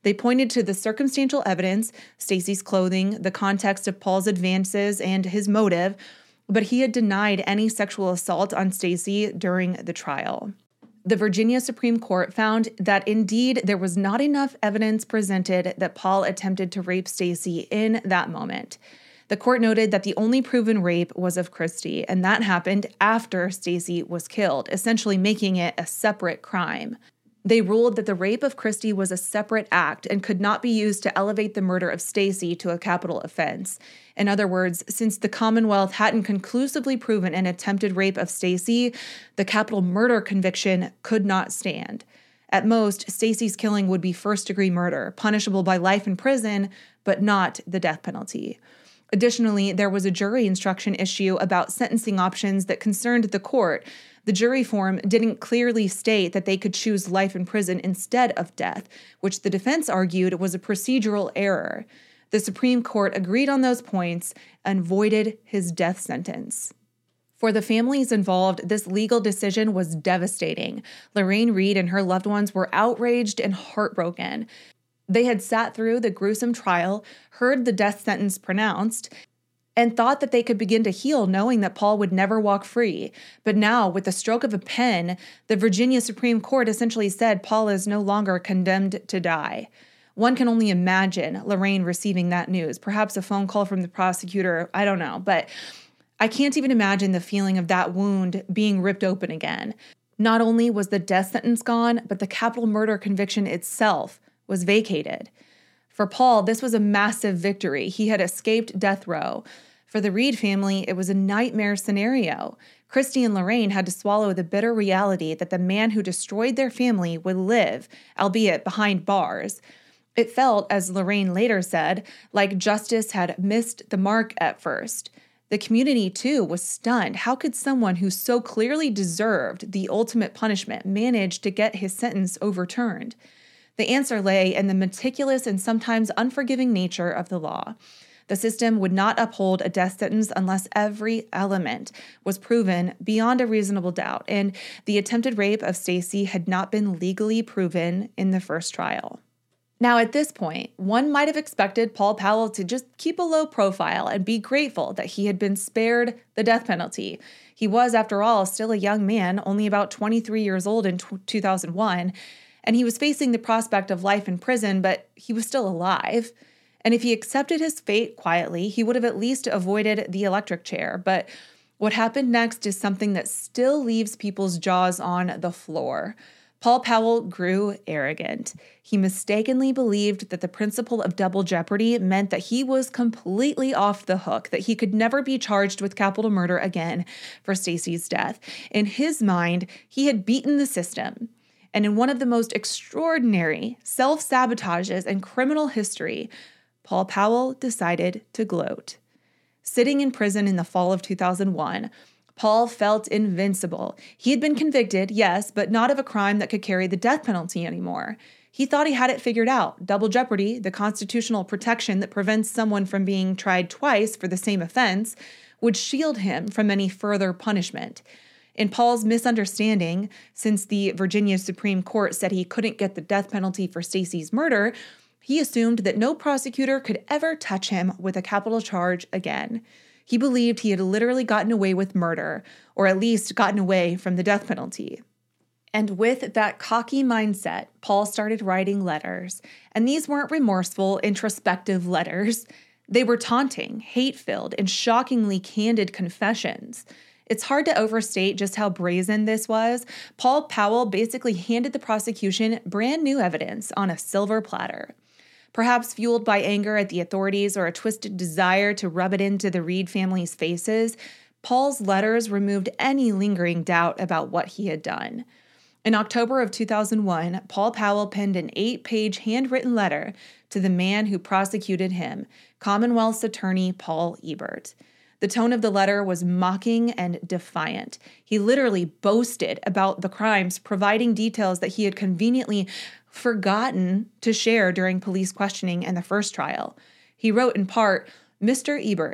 Speaker 5: They pointed to the circumstantial evidence, Stacy's clothing, the context of Paul's advances, and his motive, but he had denied any sexual assault on Stacy during the trial. The Virginia Supreme Court found that indeed there was not enough evidence presented that Paul attempted to rape Stacy in that moment. The court noted that the only proven rape was of Christy, and that happened after Stacy was killed, essentially making it a separate crime. They ruled that the rape of Christy was a separate act and could not be used to elevate the murder of Stacy to a capital offense. In other words, since the Commonwealth hadn't conclusively proven an attempted rape of Stacy, the capital murder conviction could not stand. At most, Stacy's killing would be first-degree murder, punishable by life in prison, but not the death penalty. Additionally, there was a jury instruction issue about sentencing options that concerned the court. The jury form didn't clearly state that they could choose life in prison instead of death, which the defense argued was a procedural error. The Supreme Court agreed on those points and voided his death sentence. For the families involved, this legal decision was devastating. Lorraine Reed and her loved ones were outraged and heartbroken. They had sat through the gruesome trial, heard the death sentence pronounced, and thought that they could begin to heal knowing that Paul would never walk free. But now, with the stroke of a pen, the Virginia Supreme Court essentially said Paul is no longer condemned to die. One can only imagine Lorraine receiving that news, perhaps a phone call from the prosecutor, I don't know, but I can't even imagine the feeling of that wound being ripped open again. Not only was the death sentence gone, but the capital murder conviction itself was vacated. For Paul, this was a massive victory. He had escaped death row. For the Reed family, it was a nightmare scenario. Christy and Lorraine had to swallow the bitter reality that the man who destroyed their family would live, albeit behind bars. It felt, as Lorraine later said, like justice had missed the mark at first. The community, too, was stunned. How could someone who so clearly deserved the ultimate punishment manage to get his sentence overturned? The answer lay in the meticulous and sometimes unforgiving nature of the law. The system would not uphold a death sentence unless every element was proven beyond a reasonable doubt, and the attempted rape of Stacy had not been legally proven in the first trial. Now, at this point, one might have expected Paul Powell to just keep a low profile and be grateful that he had been spared the death penalty. He was, after all, still a young man, only about twenty-three years old in two thousand one, and he was facing the prospect of life in prison, but he was still alive. And if he accepted his fate quietly, he would have at least avoided the electric chair. But what happened next is something that still leaves people's jaws on the floor. Paul Powell grew arrogant. He mistakenly believed that the principle of double jeopardy meant that he was completely off the hook, that he could never be charged with capital murder again for Stacy's death. In his mind, he had beaten the system. And in one of the most extraordinary self-sabotages in criminal history, Paul Powell decided to gloat. Sitting in prison in the fall of two thousand one, Paul felt invincible. He had been convicted, yes, but not of a crime that could carry the death penalty anymore. He thought he had it figured out. Double jeopardy, the constitutional protection that prevents someone from being tried twice for the same offense, would shield him from any further punishment. In Paul's misunderstanding, since the Virginia Supreme Court said he couldn't get the death penalty for Stacy's murder, he assumed that no prosecutor could ever touch him with a capital charge again. He believed he had literally gotten away with murder, or at least gotten away from the death penalty. And with that cocky mindset, Paul started writing letters. And these weren't remorseful, introspective letters. They were taunting, hate-filled, and shockingly candid confessions. It's hard to overstate just how brazen this was. Paul Powell basically handed the prosecution brand new evidence on a silver platter. Perhaps fueled by anger at the authorities or a twisted desire to rub it into the Reed family's faces, Paul's letters removed any lingering doubt about what he had done. In October of two thousand one, Paul Powell penned an eight-page handwritten letter to the man who prosecuted him, Commonwealth's attorney Paul Ebert. The tone of the letter was mocking and defiant. He literally boasted about the crimes, providing details that he had conveniently forgotten to share during police questioning and the first trial. He wrote in part, "Mister Ebert,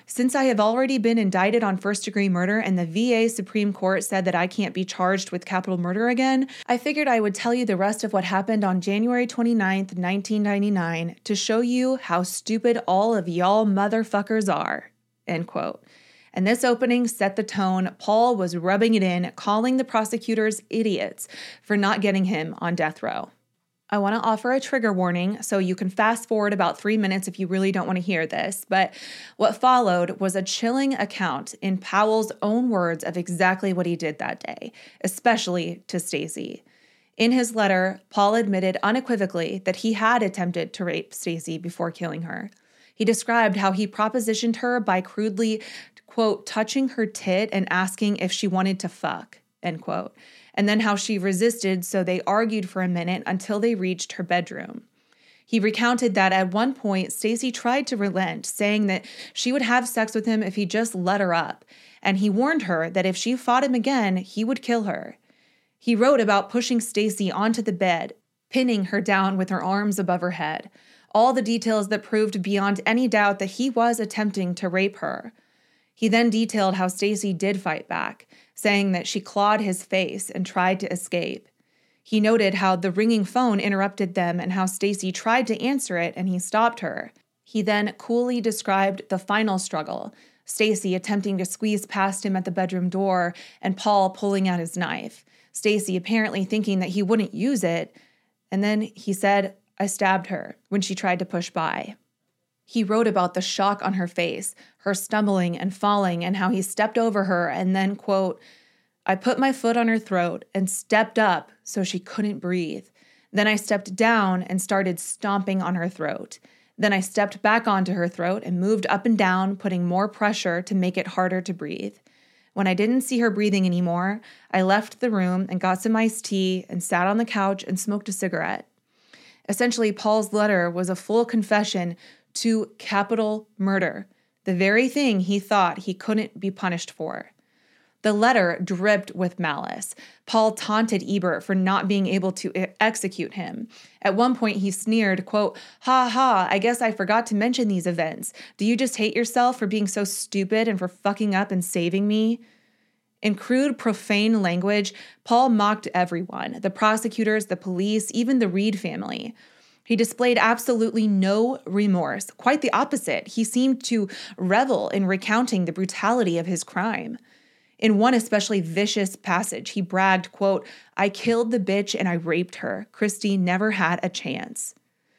Speaker 5: Since I have already been indicted on first-degree murder and the V A Supreme Court said that I can't be charged with capital murder again, I figured I would tell you the rest of what happened on January twenty-ninth, nineteen ninety-nine to show you how stupid all of y'all motherfuckers are." End quote. And this opening set the tone. Paul was rubbing it in, calling the prosecutors idiots for not getting him on death row. I want to offer a trigger warning, so you can fast forward about three minutes if you really don't want to hear this, but what followed was a chilling account in Powell's own words of exactly what he did that day, especially to Stacey. In his letter, Paul admitted unequivocally that he had attempted to rape Stacey before killing her. He described how he propositioned her by crudely, quote, touching her tit and asking if she wanted to fuck, end quote, and then how she resisted, so they argued for a minute until they reached her bedroom. He recounted that at one point, Stacey tried to relent, saying that she would have sex with him if he just let her up, and he warned her that if she fought him again, he would kill her. He wrote about pushing Stacey onto the bed, pinning her down with her arms above her head, all the details that proved beyond any doubt that he was attempting to rape her. He then detailed how Stacey did fight back, saying that she clawed his face and tried to escape. He noted how the ringing phone interrupted them and how Stacey tried to answer it and he stopped her. He then coolly described the final struggle, Stacey attempting to squeeze past him at the bedroom door and Paul pulling out his knife, Stacey apparently thinking that he wouldn't use it, and then he said, "I stabbed her," when she tried to push by. He wrote about the shock on her face, her stumbling and falling, and how he stepped over her and then, quote, "I put my foot on her throat and stepped up so she couldn't breathe. Then I stepped down and started stomping on her throat. Then I stepped back onto her throat and moved up and down, putting more pressure to make it harder to breathe. When I didn't see her breathing anymore, I left the room and got some iced tea and sat on the couch and smoked a cigarette." Essentially, Paul's letter was a full confession to capital murder, the very thing he thought he couldn't be punished for. The letter dripped with malice. Paul taunted Ebert for not being able to execute him. At one point, he sneered, quote, "Ha ha, I guess I forgot to mention these events. Do you just hate yourself for being so stupid and for fucking up and saving me?" In crude, profane language, Paul mocked everyone, the prosecutors, the police, even the Reed family. He displayed absolutely no remorse. Quite the opposite. He seemed to revel in recounting the brutality of his crime. In one especially vicious passage, he bragged, quote, "I killed the bitch and I raped her. Christy never had a chance."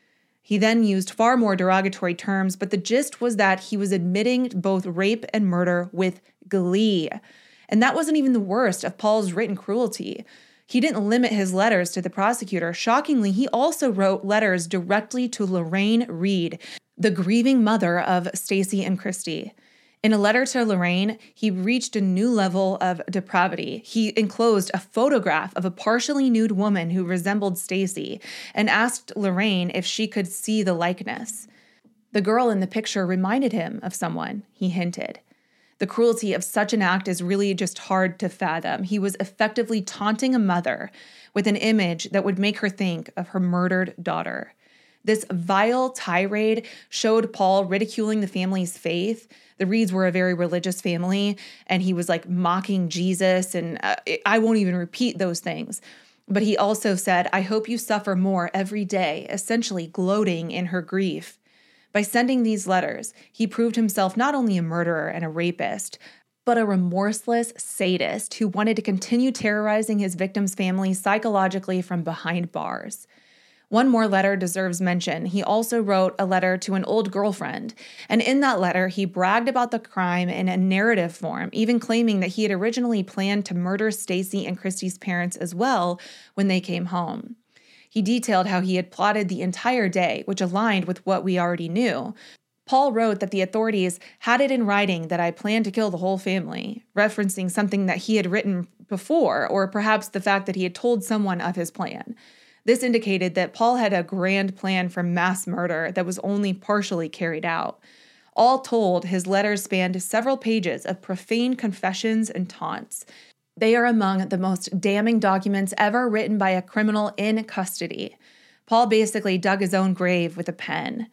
Speaker 5: He then used far more derogatory terms, but the gist was that he was admitting both rape and murder with glee. And that wasn't even the worst of Paul's written cruelty. He didn't limit his letters to the prosecutor. Shockingly, he also wrote letters directly to Lorraine Reed, the grieving mother of Stacey and Christy. In a letter to Lorraine, he reached a new level of depravity. He enclosed a photograph of a partially nude woman who resembled Stacey and asked Lorraine if she could see the likeness. The girl in the picture reminded him of someone, he hinted. The cruelty of such an act is really just hard to fathom. He was effectively taunting a mother with an image that would make her think of her murdered daughter. This vile tirade showed Paul ridiculing the family's faith. The Reeds were a very religious family, and he was like mocking Jesus, and uh, I won't even repeat those things. But he also said, "I hope you suffer more every day," essentially gloating in her grief. By sending these letters, he proved himself not only a murderer and a rapist, but a remorseless sadist who wanted to continue terrorizing his victim's family psychologically from behind bars. One more letter deserves mention. He also wrote a letter to an old girlfriend, and in that letter, he bragged about the crime in a narrative form, even claiming that he had originally planned to murder Stacey and Christy's parents as well when they came home. He detailed how he had plotted the entire day, which aligned with what we already knew. Paul wrote that the authorities had it in writing that I planned to kill the whole family, referencing something that he had written before, or perhaps the fact that he had told someone of his plan. This indicated that Paul had a grand plan for mass murder that was only partially carried out. All told, his letters spanned several pages of profane confessions and taunts. They are among the most damning documents ever written by a criminal in custody. Paul basically dug his own grave with a pen.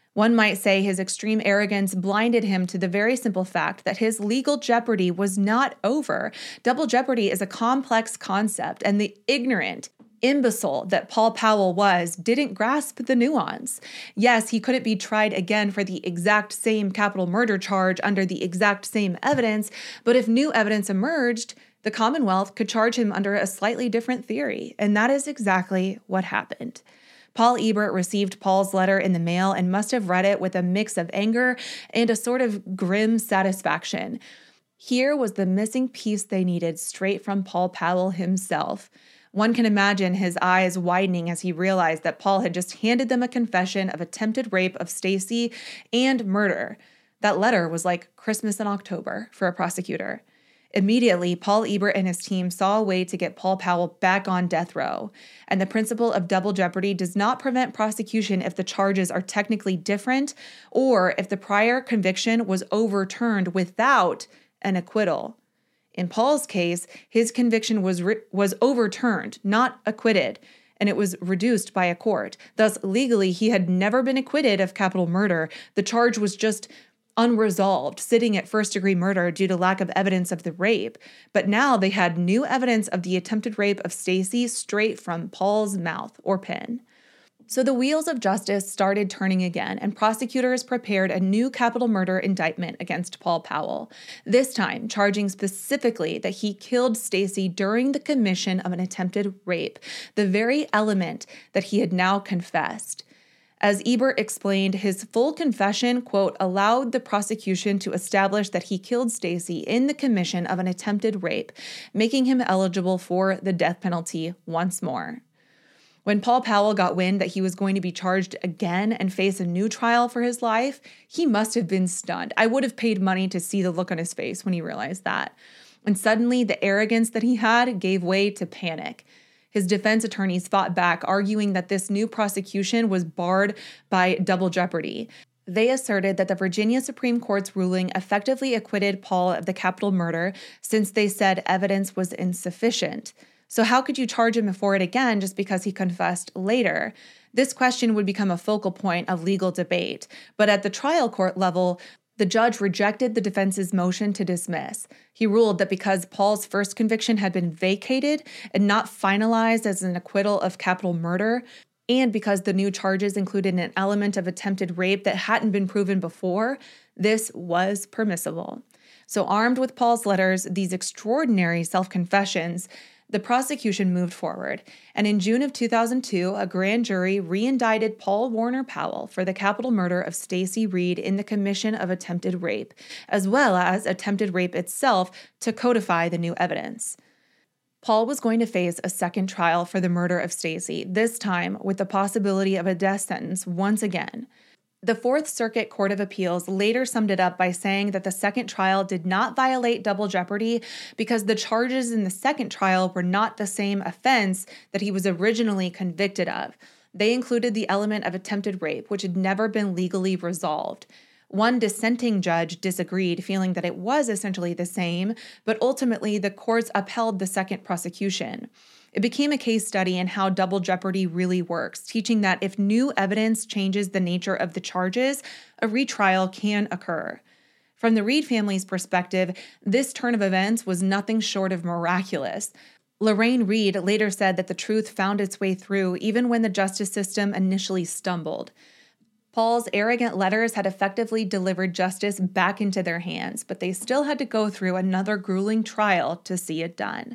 Speaker 5: One might say his extreme arrogance blinded him to the very simple fact that his legal jeopardy was not over. Double jeopardy is a complex concept, and the ignorant, imbecile that Paul Powell was didn't grasp the nuance. Yes, he couldn't be tried again for the exact same capital murder charge under the exact same evidence, but if new evidence emerged, the Commonwealth could charge him under a slightly different theory, and that is exactly what happened. Paul Ebert received Paul's letter in the mail and must have read it with a mix of anger and a sort of grim satisfaction. Here was the missing piece they needed straight from Paul Powell himself. One can imagine his eyes widening as he realized that Paul had just handed them a confession of attempted rape of Stacy and murder. That letter was like Christmas in October for a prosecutor. Immediately, Paul Ebert and his team saw a way to get Paul Powell back on death row. And the principle of double jeopardy does not prevent prosecution if the charges are technically different or if the prior conviction was overturned without an acquittal. In Paul's case, his conviction was re- was overturned, not acquitted, and it was reduced by a court. Thus, legally, he had never been acquitted of capital murder. The charge was just unresolved, sitting at first-degree murder due to lack of evidence of the rape. But now they had new evidence of the attempted rape of Stacy straight from Paul's mouth or pen. So the wheels of justice started turning again, and prosecutors prepared a new capital murder indictment against Paul Powell, this time charging specifically that he killed Stacy during the commission of an attempted rape, the very element that he had now confessed. As Ebert explained, his full confession, quote, allowed the prosecution to establish that he killed Stacy in the commission of an attempted rape, making him eligible for the death penalty once more. When Paul Powell got wind that he was going to be charged again and face a new trial for his life, he must have been stunned. I would have paid money to see the look on his face when he realized that. And suddenly, the arrogance that he had gave way to panic. His defense attorneys fought back, arguing that this new prosecution was barred by double jeopardy. They asserted that the Virginia Supreme Court's ruling effectively acquitted Paul of the capital murder since they said evidence was insufficient. So how could you charge him for it again just because he confessed later? This question would become a focal point of legal debate. But at the trial court level, the judge rejected the defense's motion to dismiss. He ruled that because Paul's first conviction had been vacated and not finalized as an acquittal of capital murder, and because the new charges included an element of attempted rape that hadn't been proven before, this was permissible. So armed with Paul's letters, these extraordinary self-confessions, the prosecution moved forward, and in June of two thousand two, a grand jury re-indicted Paul Warner Powell for the capital murder of Stacy Reed in the commission of attempted rape, as well as attempted rape itself to codify the new evidence. Paul was going to face a second trial for the murder of Stacy, this time with the possibility of a death sentence once again. The Fourth Circuit Court of Appeals later summed it up by saying that the second trial did not violate double jeopardy because the charges in the second trial were not the same offense that he was originally convicted of. They included the element of attempted rape, which had never been legally resolved. One dissenting judge disagreed, feeling that it was essentially the same, but ultimately the courts upheld the second prosecution. It became a case study in how double jeopardy really works, teaching that if new evidence changes the nature of the charges, a retrial can occur. From the Reed family's perspective, this turn of events was nothing short of miraculous. Lorraine Reed later said that the truth found its way through even when the justice system initially stumbled. Paul's arrogant letters had effectively delivered justice back into their hands, but they still had to go through another grueling trial to see it done.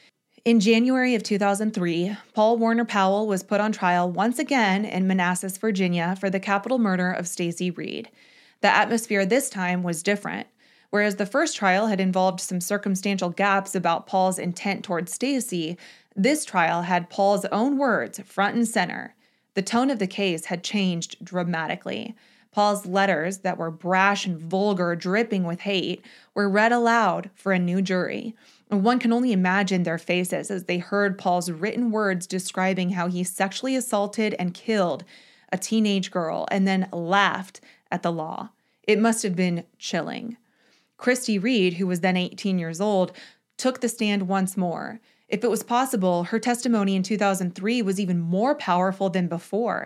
Speaker 5: In January of two thousand three, Paul Warner Powell was put on trial once again in Manassas, Virginia, for the capital murder of Stacy Reed. The atmosphere this time was different. Whereas the first trial had involved some circumstantial gaps about Paul's intent towards Stacy, this trial had Paul's own words front and center. The tone of the case had changed dramatically. Paul's letters, that were brash and vulgar, dripping with hate, were read aloud for a new jury. And one can only imagine their faces as they heard Paul's written words describing how he sexually assaulted and killed a teenage girl and then laughed at the law. It must have been chilling. Christy Reed, who was then eighteen years old, took the stand once more. If it was possible, her testimony in two thousand three was even more powerful than before.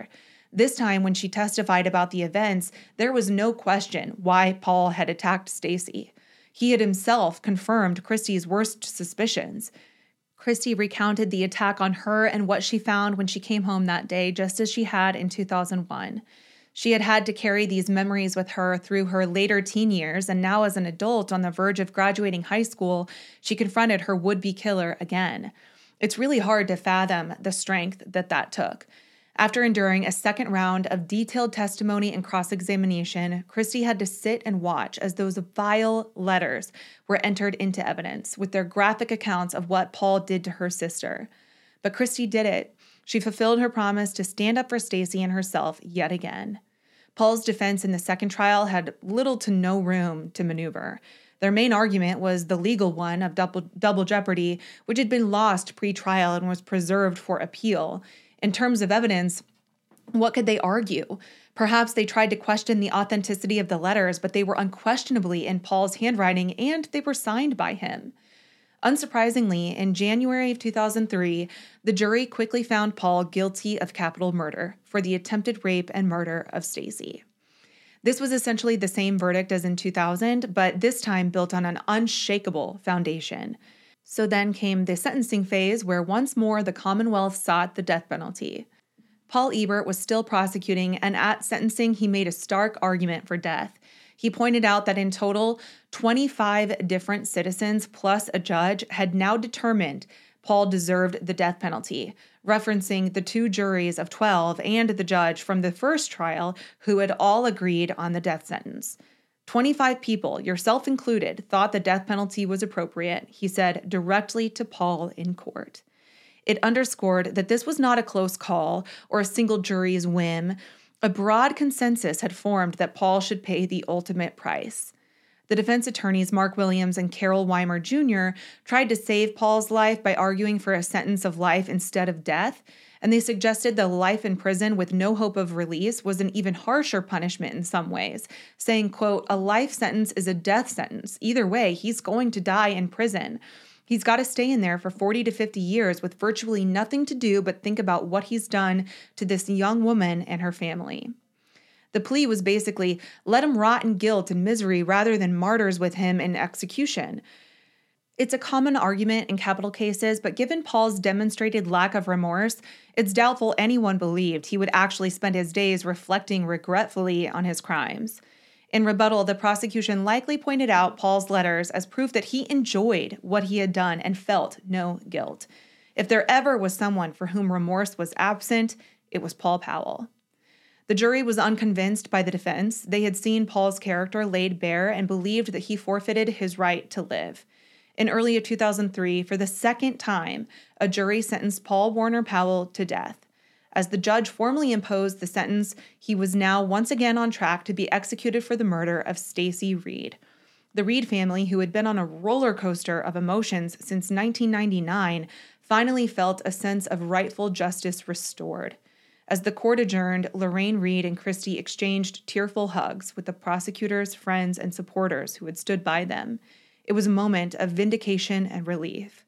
Speaker 5: This time, when she testified about the events, there was no question why Paul had attacked Stacy. He had himself confirmed Christy's worst suspicions. Christy recounted the attack on her and what she found when she came home that day, just as she had in two thousand one. She had had to carry these memories with her through her later teen years, and now as an adult on the verge of graduating high school, she confronted her would-be killer again. It's really hard to fathom the strength that that took. After enduring a second round of detailed testimony and cross-examination, Christy had to sit and watch as those vile letters were entered into evidence with their graphic accounts of what Paul did to her sister. But Christy did it. She fulfilled her promise to stand up for Stacy and herself yet again. Paul's defense in the second trial had little to no room to maneuver. Their main argument was the legal one of double, double jeopardy, which had been lost pre-trial and was preserved for appeal. In terms of evidence, what could they argue? Perhaps they tried to question the authenticity of the letters, but they were unquestionably in Paul's handwriting and they were signed by him. Unsurprisingly, in January of two thousand three, the jury quickly found Paul guilty of capital murder for the attempted rape and murder of Stacy. This was essentially the same verdict as in two thousand, but this time built on an unshakable foundation. So then came the sentencing phase where once more the Commonwealth sought the death penalty. Paul Ebert was still prosecuting, and at sentencing he made a stark argument for death. He pointed out that in total, twenty-five different citizens plus a judge had now determined Paul deserved the death penalty, referencing the two juries of twelve and the judge from the first trial who had all agreed on the death sentence. twenty-five people, yourself included, thought the death penalty was appropriate, he said directly to Paul in court. It underscored that this was not a close call or a single jury's whim. A broad consensus had formed that Paul should pay the ultimate price. The defense attorneys Mark Williams and Carol Weimer Junior tried to save Paul's life by arguing for a sentence of life instead of death, and they suggested that life in prison with no hope of release was an even harsher punishment in some ways, saying, quote, "A life sentence is a death sentence. Either way, he's going to die in prison. He's got to stay in there for forty to fifty years with virtually nothing to do but think about what he's done to this young woman and her family." The plea was basically, let him rot in guilt and misery rather than martyrs with him in execution. It's a common argument in capital cases, but given Paul's demonstrated lack of remorse, it's doubtful anyone believed he would actually spend his days reflecting regretfully on his crimes. In rebuttal, the prosecution likely pointed out Paul's letters as proof that he enjoyed what he had done and felt no guilt. If there ever was someone for whom remorse was absent, it was Paul Powell. The jury was unconvinced by the defense. They had seen Paul's character laid bare and believed that he forfeited his right to live. In early two thousand three, for the second time, a jury sentenced Paul Warner Powell to death. As the judge formally imposed the sentence, he was now once again on track to be executed for the murder of Stacy Reed. The Reed family, who had been on a roller coaster of emotions since nineteen ninety-nine, finally felt a sense of rightful justice restored. As the court adjourned, Lorraine Reed and Christy exchanged tearful hugs with the prosecutors, friends, and supporters who had stood by them. It was a moment of vindication and relief.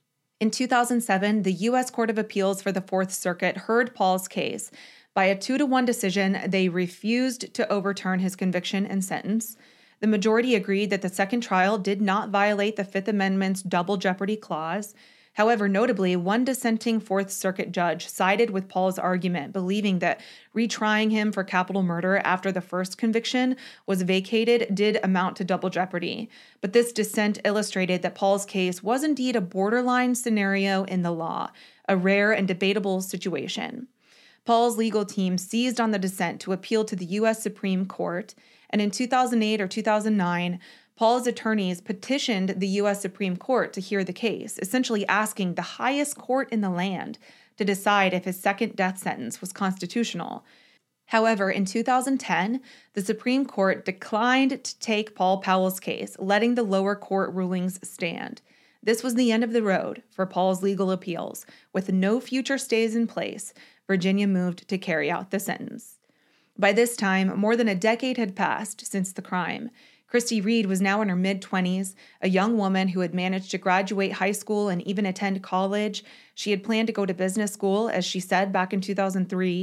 Speaker 5: In two thousand seven, the U S Court of Appeals for the Fourth Circuit heard Paul's case. By a two to one decision, they refused to overturn his conviction and sentence. The majority agreed that the second trial did not violate the Fifth Amendment's double jeopardy clause. However, notably, one dissenting Fourth Circuit judge sided with Paul's argument, believing that retrying him for capital murder after the first conviction was vacated did amount to double jeopardy. But this dissent illustrated that Paul's case was indeed a borderline scenario in the law, a rare and debatable situation. Paul's legal team seized on the dissent to appeal to the U S Supreme Court, and in two thousand eight or two thousand nine, Paul's attorneys petitioned the U S Supreme Court to hear the case, essentially asking the highest court in the land to decide if his second death sentence was constitutional. However, in two thousand ten, the Supreme Court declined to take Paul Powell's case, letting the lower court rulings stand. This was the end of the road for Paul's legal appeals. With no future stays in place, Virginia moved to carry out the sentence. By this time, more than a decade had passed since the crime. Christy Reed was now in her mid-twenties, a young woman who had managed to graduate high school and even attend college. She had planned to go to business school, as she said back in two thousand three.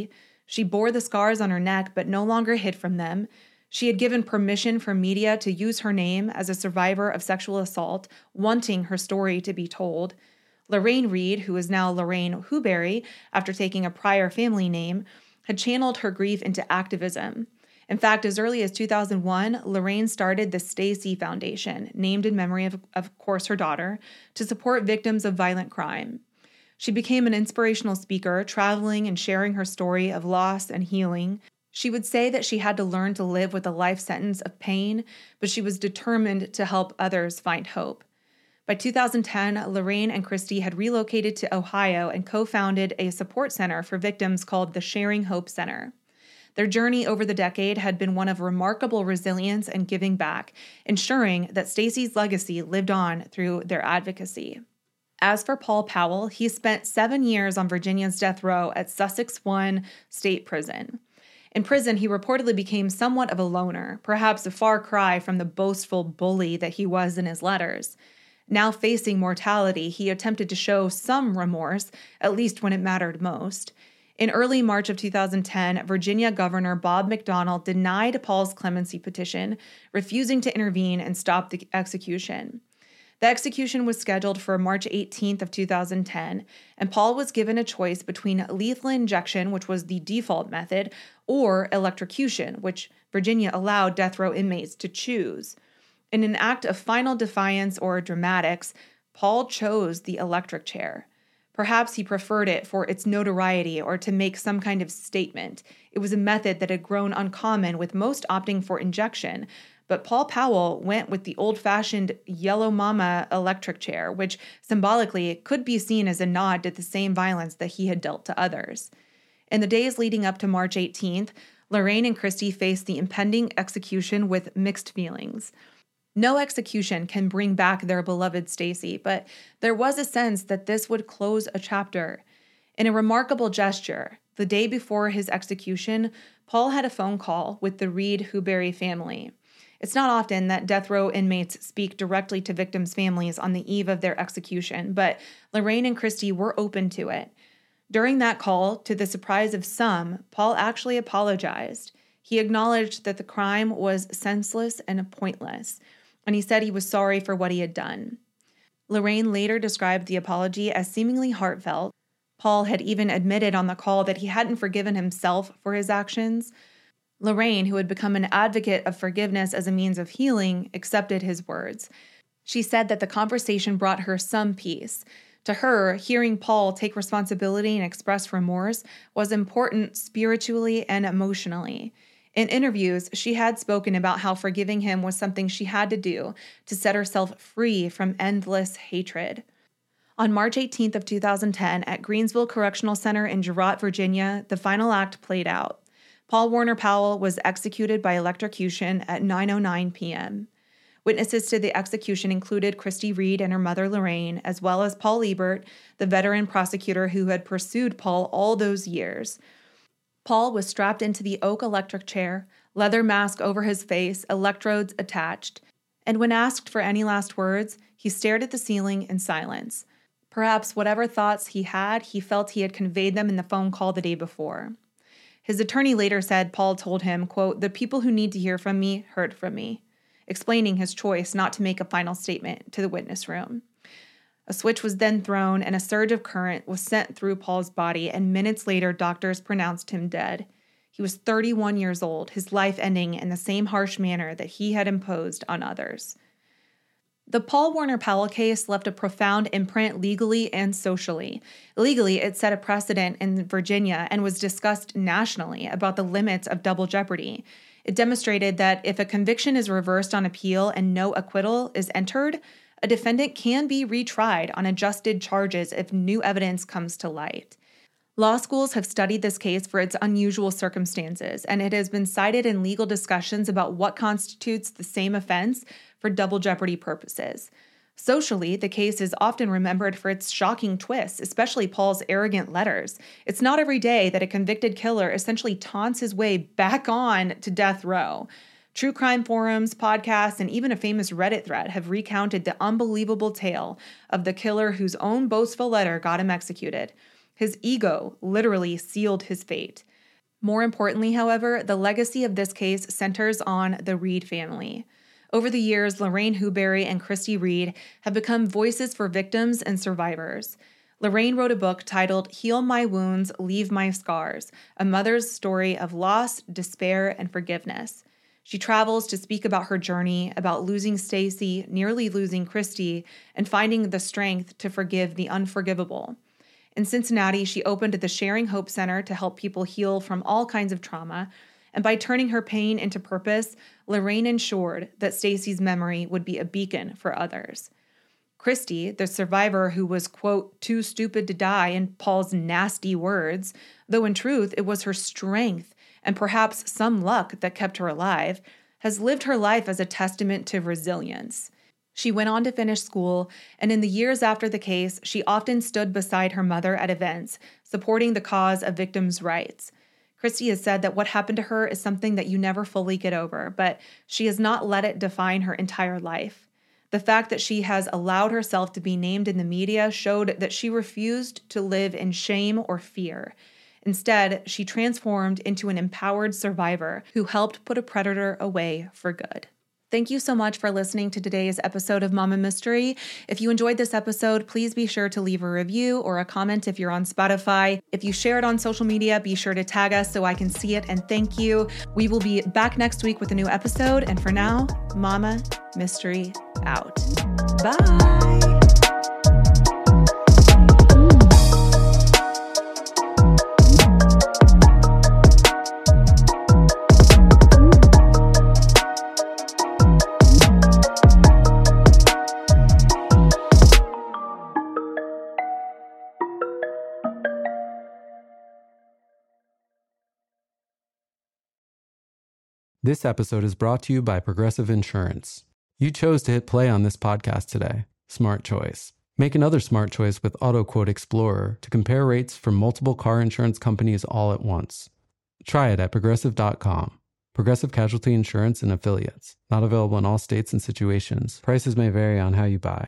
Speaker 5: She bore the scars on her neck but no longer hid from them. She had given permission for media to use her name as a survivor of sexual assault, wanting her story to be told. Lorraine Reed, who is now Lorraine Huberry after taking a prior family name, had channeled her grief into activism. In fact, as early as two thousand one, Lorraine started the Stacey Foundation, named in memory of, of course, her daughter, to support victims of violent crime. She became an inspirational speaker, traveling and sharing her story of loss and healing. She would say that she had to learn to live with a life sentence of pain, but she was determined to help others find hope. By two thousand ten, Lorraine and Christy had relocated to Ohio and co-founded a support center for victims called the Sharing Hope Center. Their journey over the decade had been one of remarkable resilience and giving back, ensuring that Stacey's legacy lived on through their advocacy. As for Paul Powell, he spent seven years on Virginia's death row at Sussex One State Prison. In prison, he reportedly became somewhat of a loner, perhaps a far cry from the boastful bully that he was in his letters. Now facing mortality, he attempted to show some remorse, at least when it mattered most. In early March of two thousand ten, Virginia Governor Bob McDonnell denied Paul's clemency petition, refusing to intervene and stop the execution. The execution was scheduled for March eighteenth of two thousand ten, and Paul was given a choice between lethal injection, which was the default method, or electrocution, which Virginia allowed death row inmates to choose. In an act of final defiance or dramatics, Paul chose the electric chair. Perhaps he preferred it for its notoriety or to make some kind of statement. It was a method that had grown uncommon, with most opting for injection, but Paul Powell went with the old-fashioned Yellow Mama electric chair, which symbolically could be seen as a nod to the same violence that he had dealt to others. In the days leading up to March eighteenth, Lorraine and Christy faced the impending execution with mixed feelings. No execution can bring back their beloved Stacey, but there was a sense that this would close a chapter. In a remarkable gesture, the day before his execution, Paul had a phone call with the Reed Huberry family. It's not often that death row inmates speak directly to victims' families on the eve of their execution, but Lorraine and Christy were open to it. During that call, to the surprise of some, Paul actually apologized. He acknowledged that the crime was senseless and pointless, and he said he was sorry for what he had done. Lorraine later described the apology as seemingly heartfelt. Paul had even admitted on the call that he hadn't forgiven himself for his actions. Lorraine, who had become an advocate of forgiveness as a means of healing, accepted his words. She said that the conversation brought her some peace. To her, hearing Paul take responsibility and express remorse was important spiritually and emotionally. In interviews, she had spoken about how forgiving him was something she had to do to set herself free from endless hatred. On March eighteenth of two thousand ten, at Greensville Correctional Center in Girard, Virginia, the final act played out. Paul Warner Powell was executed by electrocution at nine oh nine p.m. Witnesses to the execution included Christy Reed and her mother Lorraine, as well as Paul Ebert, the veteran prosecutor who had pursued Paul all those years. Paul was strapped into the oak electric chair, leather mask over his face, electrodes attached. And when asked for any last words, he stared at the ceiling in silence. Perhaps whatever thoughts he had, he felt he had conveyed them in the phone call the day before. His attorney later said Paul told him, quote, "The people who need to hear from me heard from me," explaining his choice not to make a final statement to the witness room. A switch was then thrown, and a surge of current was sent through Paul's body, and minutes later, doctors pronounced him dead. He was thirty-one years old, his life ending in the same harsh manner that he had imposed on others. The Paul Warner Powell case left a profound imprint legally and socially. Legally, it set a precedent in Virginia and was discussed nationally about the limits of double jeopardy. It demonstrated that if a conviction is reversed on appeal and no acquittal is entered, a defendant can be retried on adjusted charges if new evidence comes to light. Law schools have studied this case for its unusual circumstances, and it has been cited in legal discussions about what constitutes the same offense for double jeopardy purposes. Socially, the case is often remembered for its shocking twists, especially Paul's arrogant letters. It's not every day that a convicted killer essentially taunts his way back on to death row. True crime forums, podcasts, and even a famous Reddit thread have recounted the unbelievable tale of the killer whose own boastful letter got him executed. His ego literally sealed his fate. More importantly, however, the legacy of this case centers on the Reed family. Over the years, Lorraine Huberry and Christy Reed have become voices for victims and survivors. Lorraine wrote a book titled Heal My Wounds, Leave My Scars, a mother's story of loss, despair, and forgiveness. She travels to speak about her journey, about losing Stacy, nearly losing Christy, and finding the strength to forgive the unforgivable. In Cincinnati, she opened the Sharing Hope Center to help people heal from all kinds of trauma, and by turning her pain into purpose, Lorraine ensured that Stacy's memory would be a beacon for others. Christy, the survivor who was, quote, too stupid to die in Paul's nasty words, though in truth it was her strength and perhaps some luck that kept her alive, has lived her life as a testament to resilience. She went on to finish school, and in the years after the case, she often stood beside her mother at events, supporting the cause of victims' rights. Christy has said that what happened to her is something that you never fully get over, but she has not let it define her entire life. The fact that she has allowed herself to be named in the media showed that she refused to live in shame or fear. Instead, she transformed into an empowered survivor who helped put a predator away for good. Thank you so much for listening to today's episode of Mama Mystery. If you enjoyed this episode, please be sure to leave a review or a comment if you're on Spotify. If you share it on social media, be sure to tag us so I can see it, and thank you. We will be back next week with a new episode, and for now, Mama Mystery out. Bye!
Speaker 4: This episode is brought to you by Progressive Insurance. You chose to hit play on this podcast today. Smart choice. Make another smart choice with AutoQuote Explorer to compare rates from multiple car insurance companies all at once. Try it at progressive dot com. Progressive Casualty Insurance and Affiliates. Not available in all states and situations. Prices may vary on how you buy.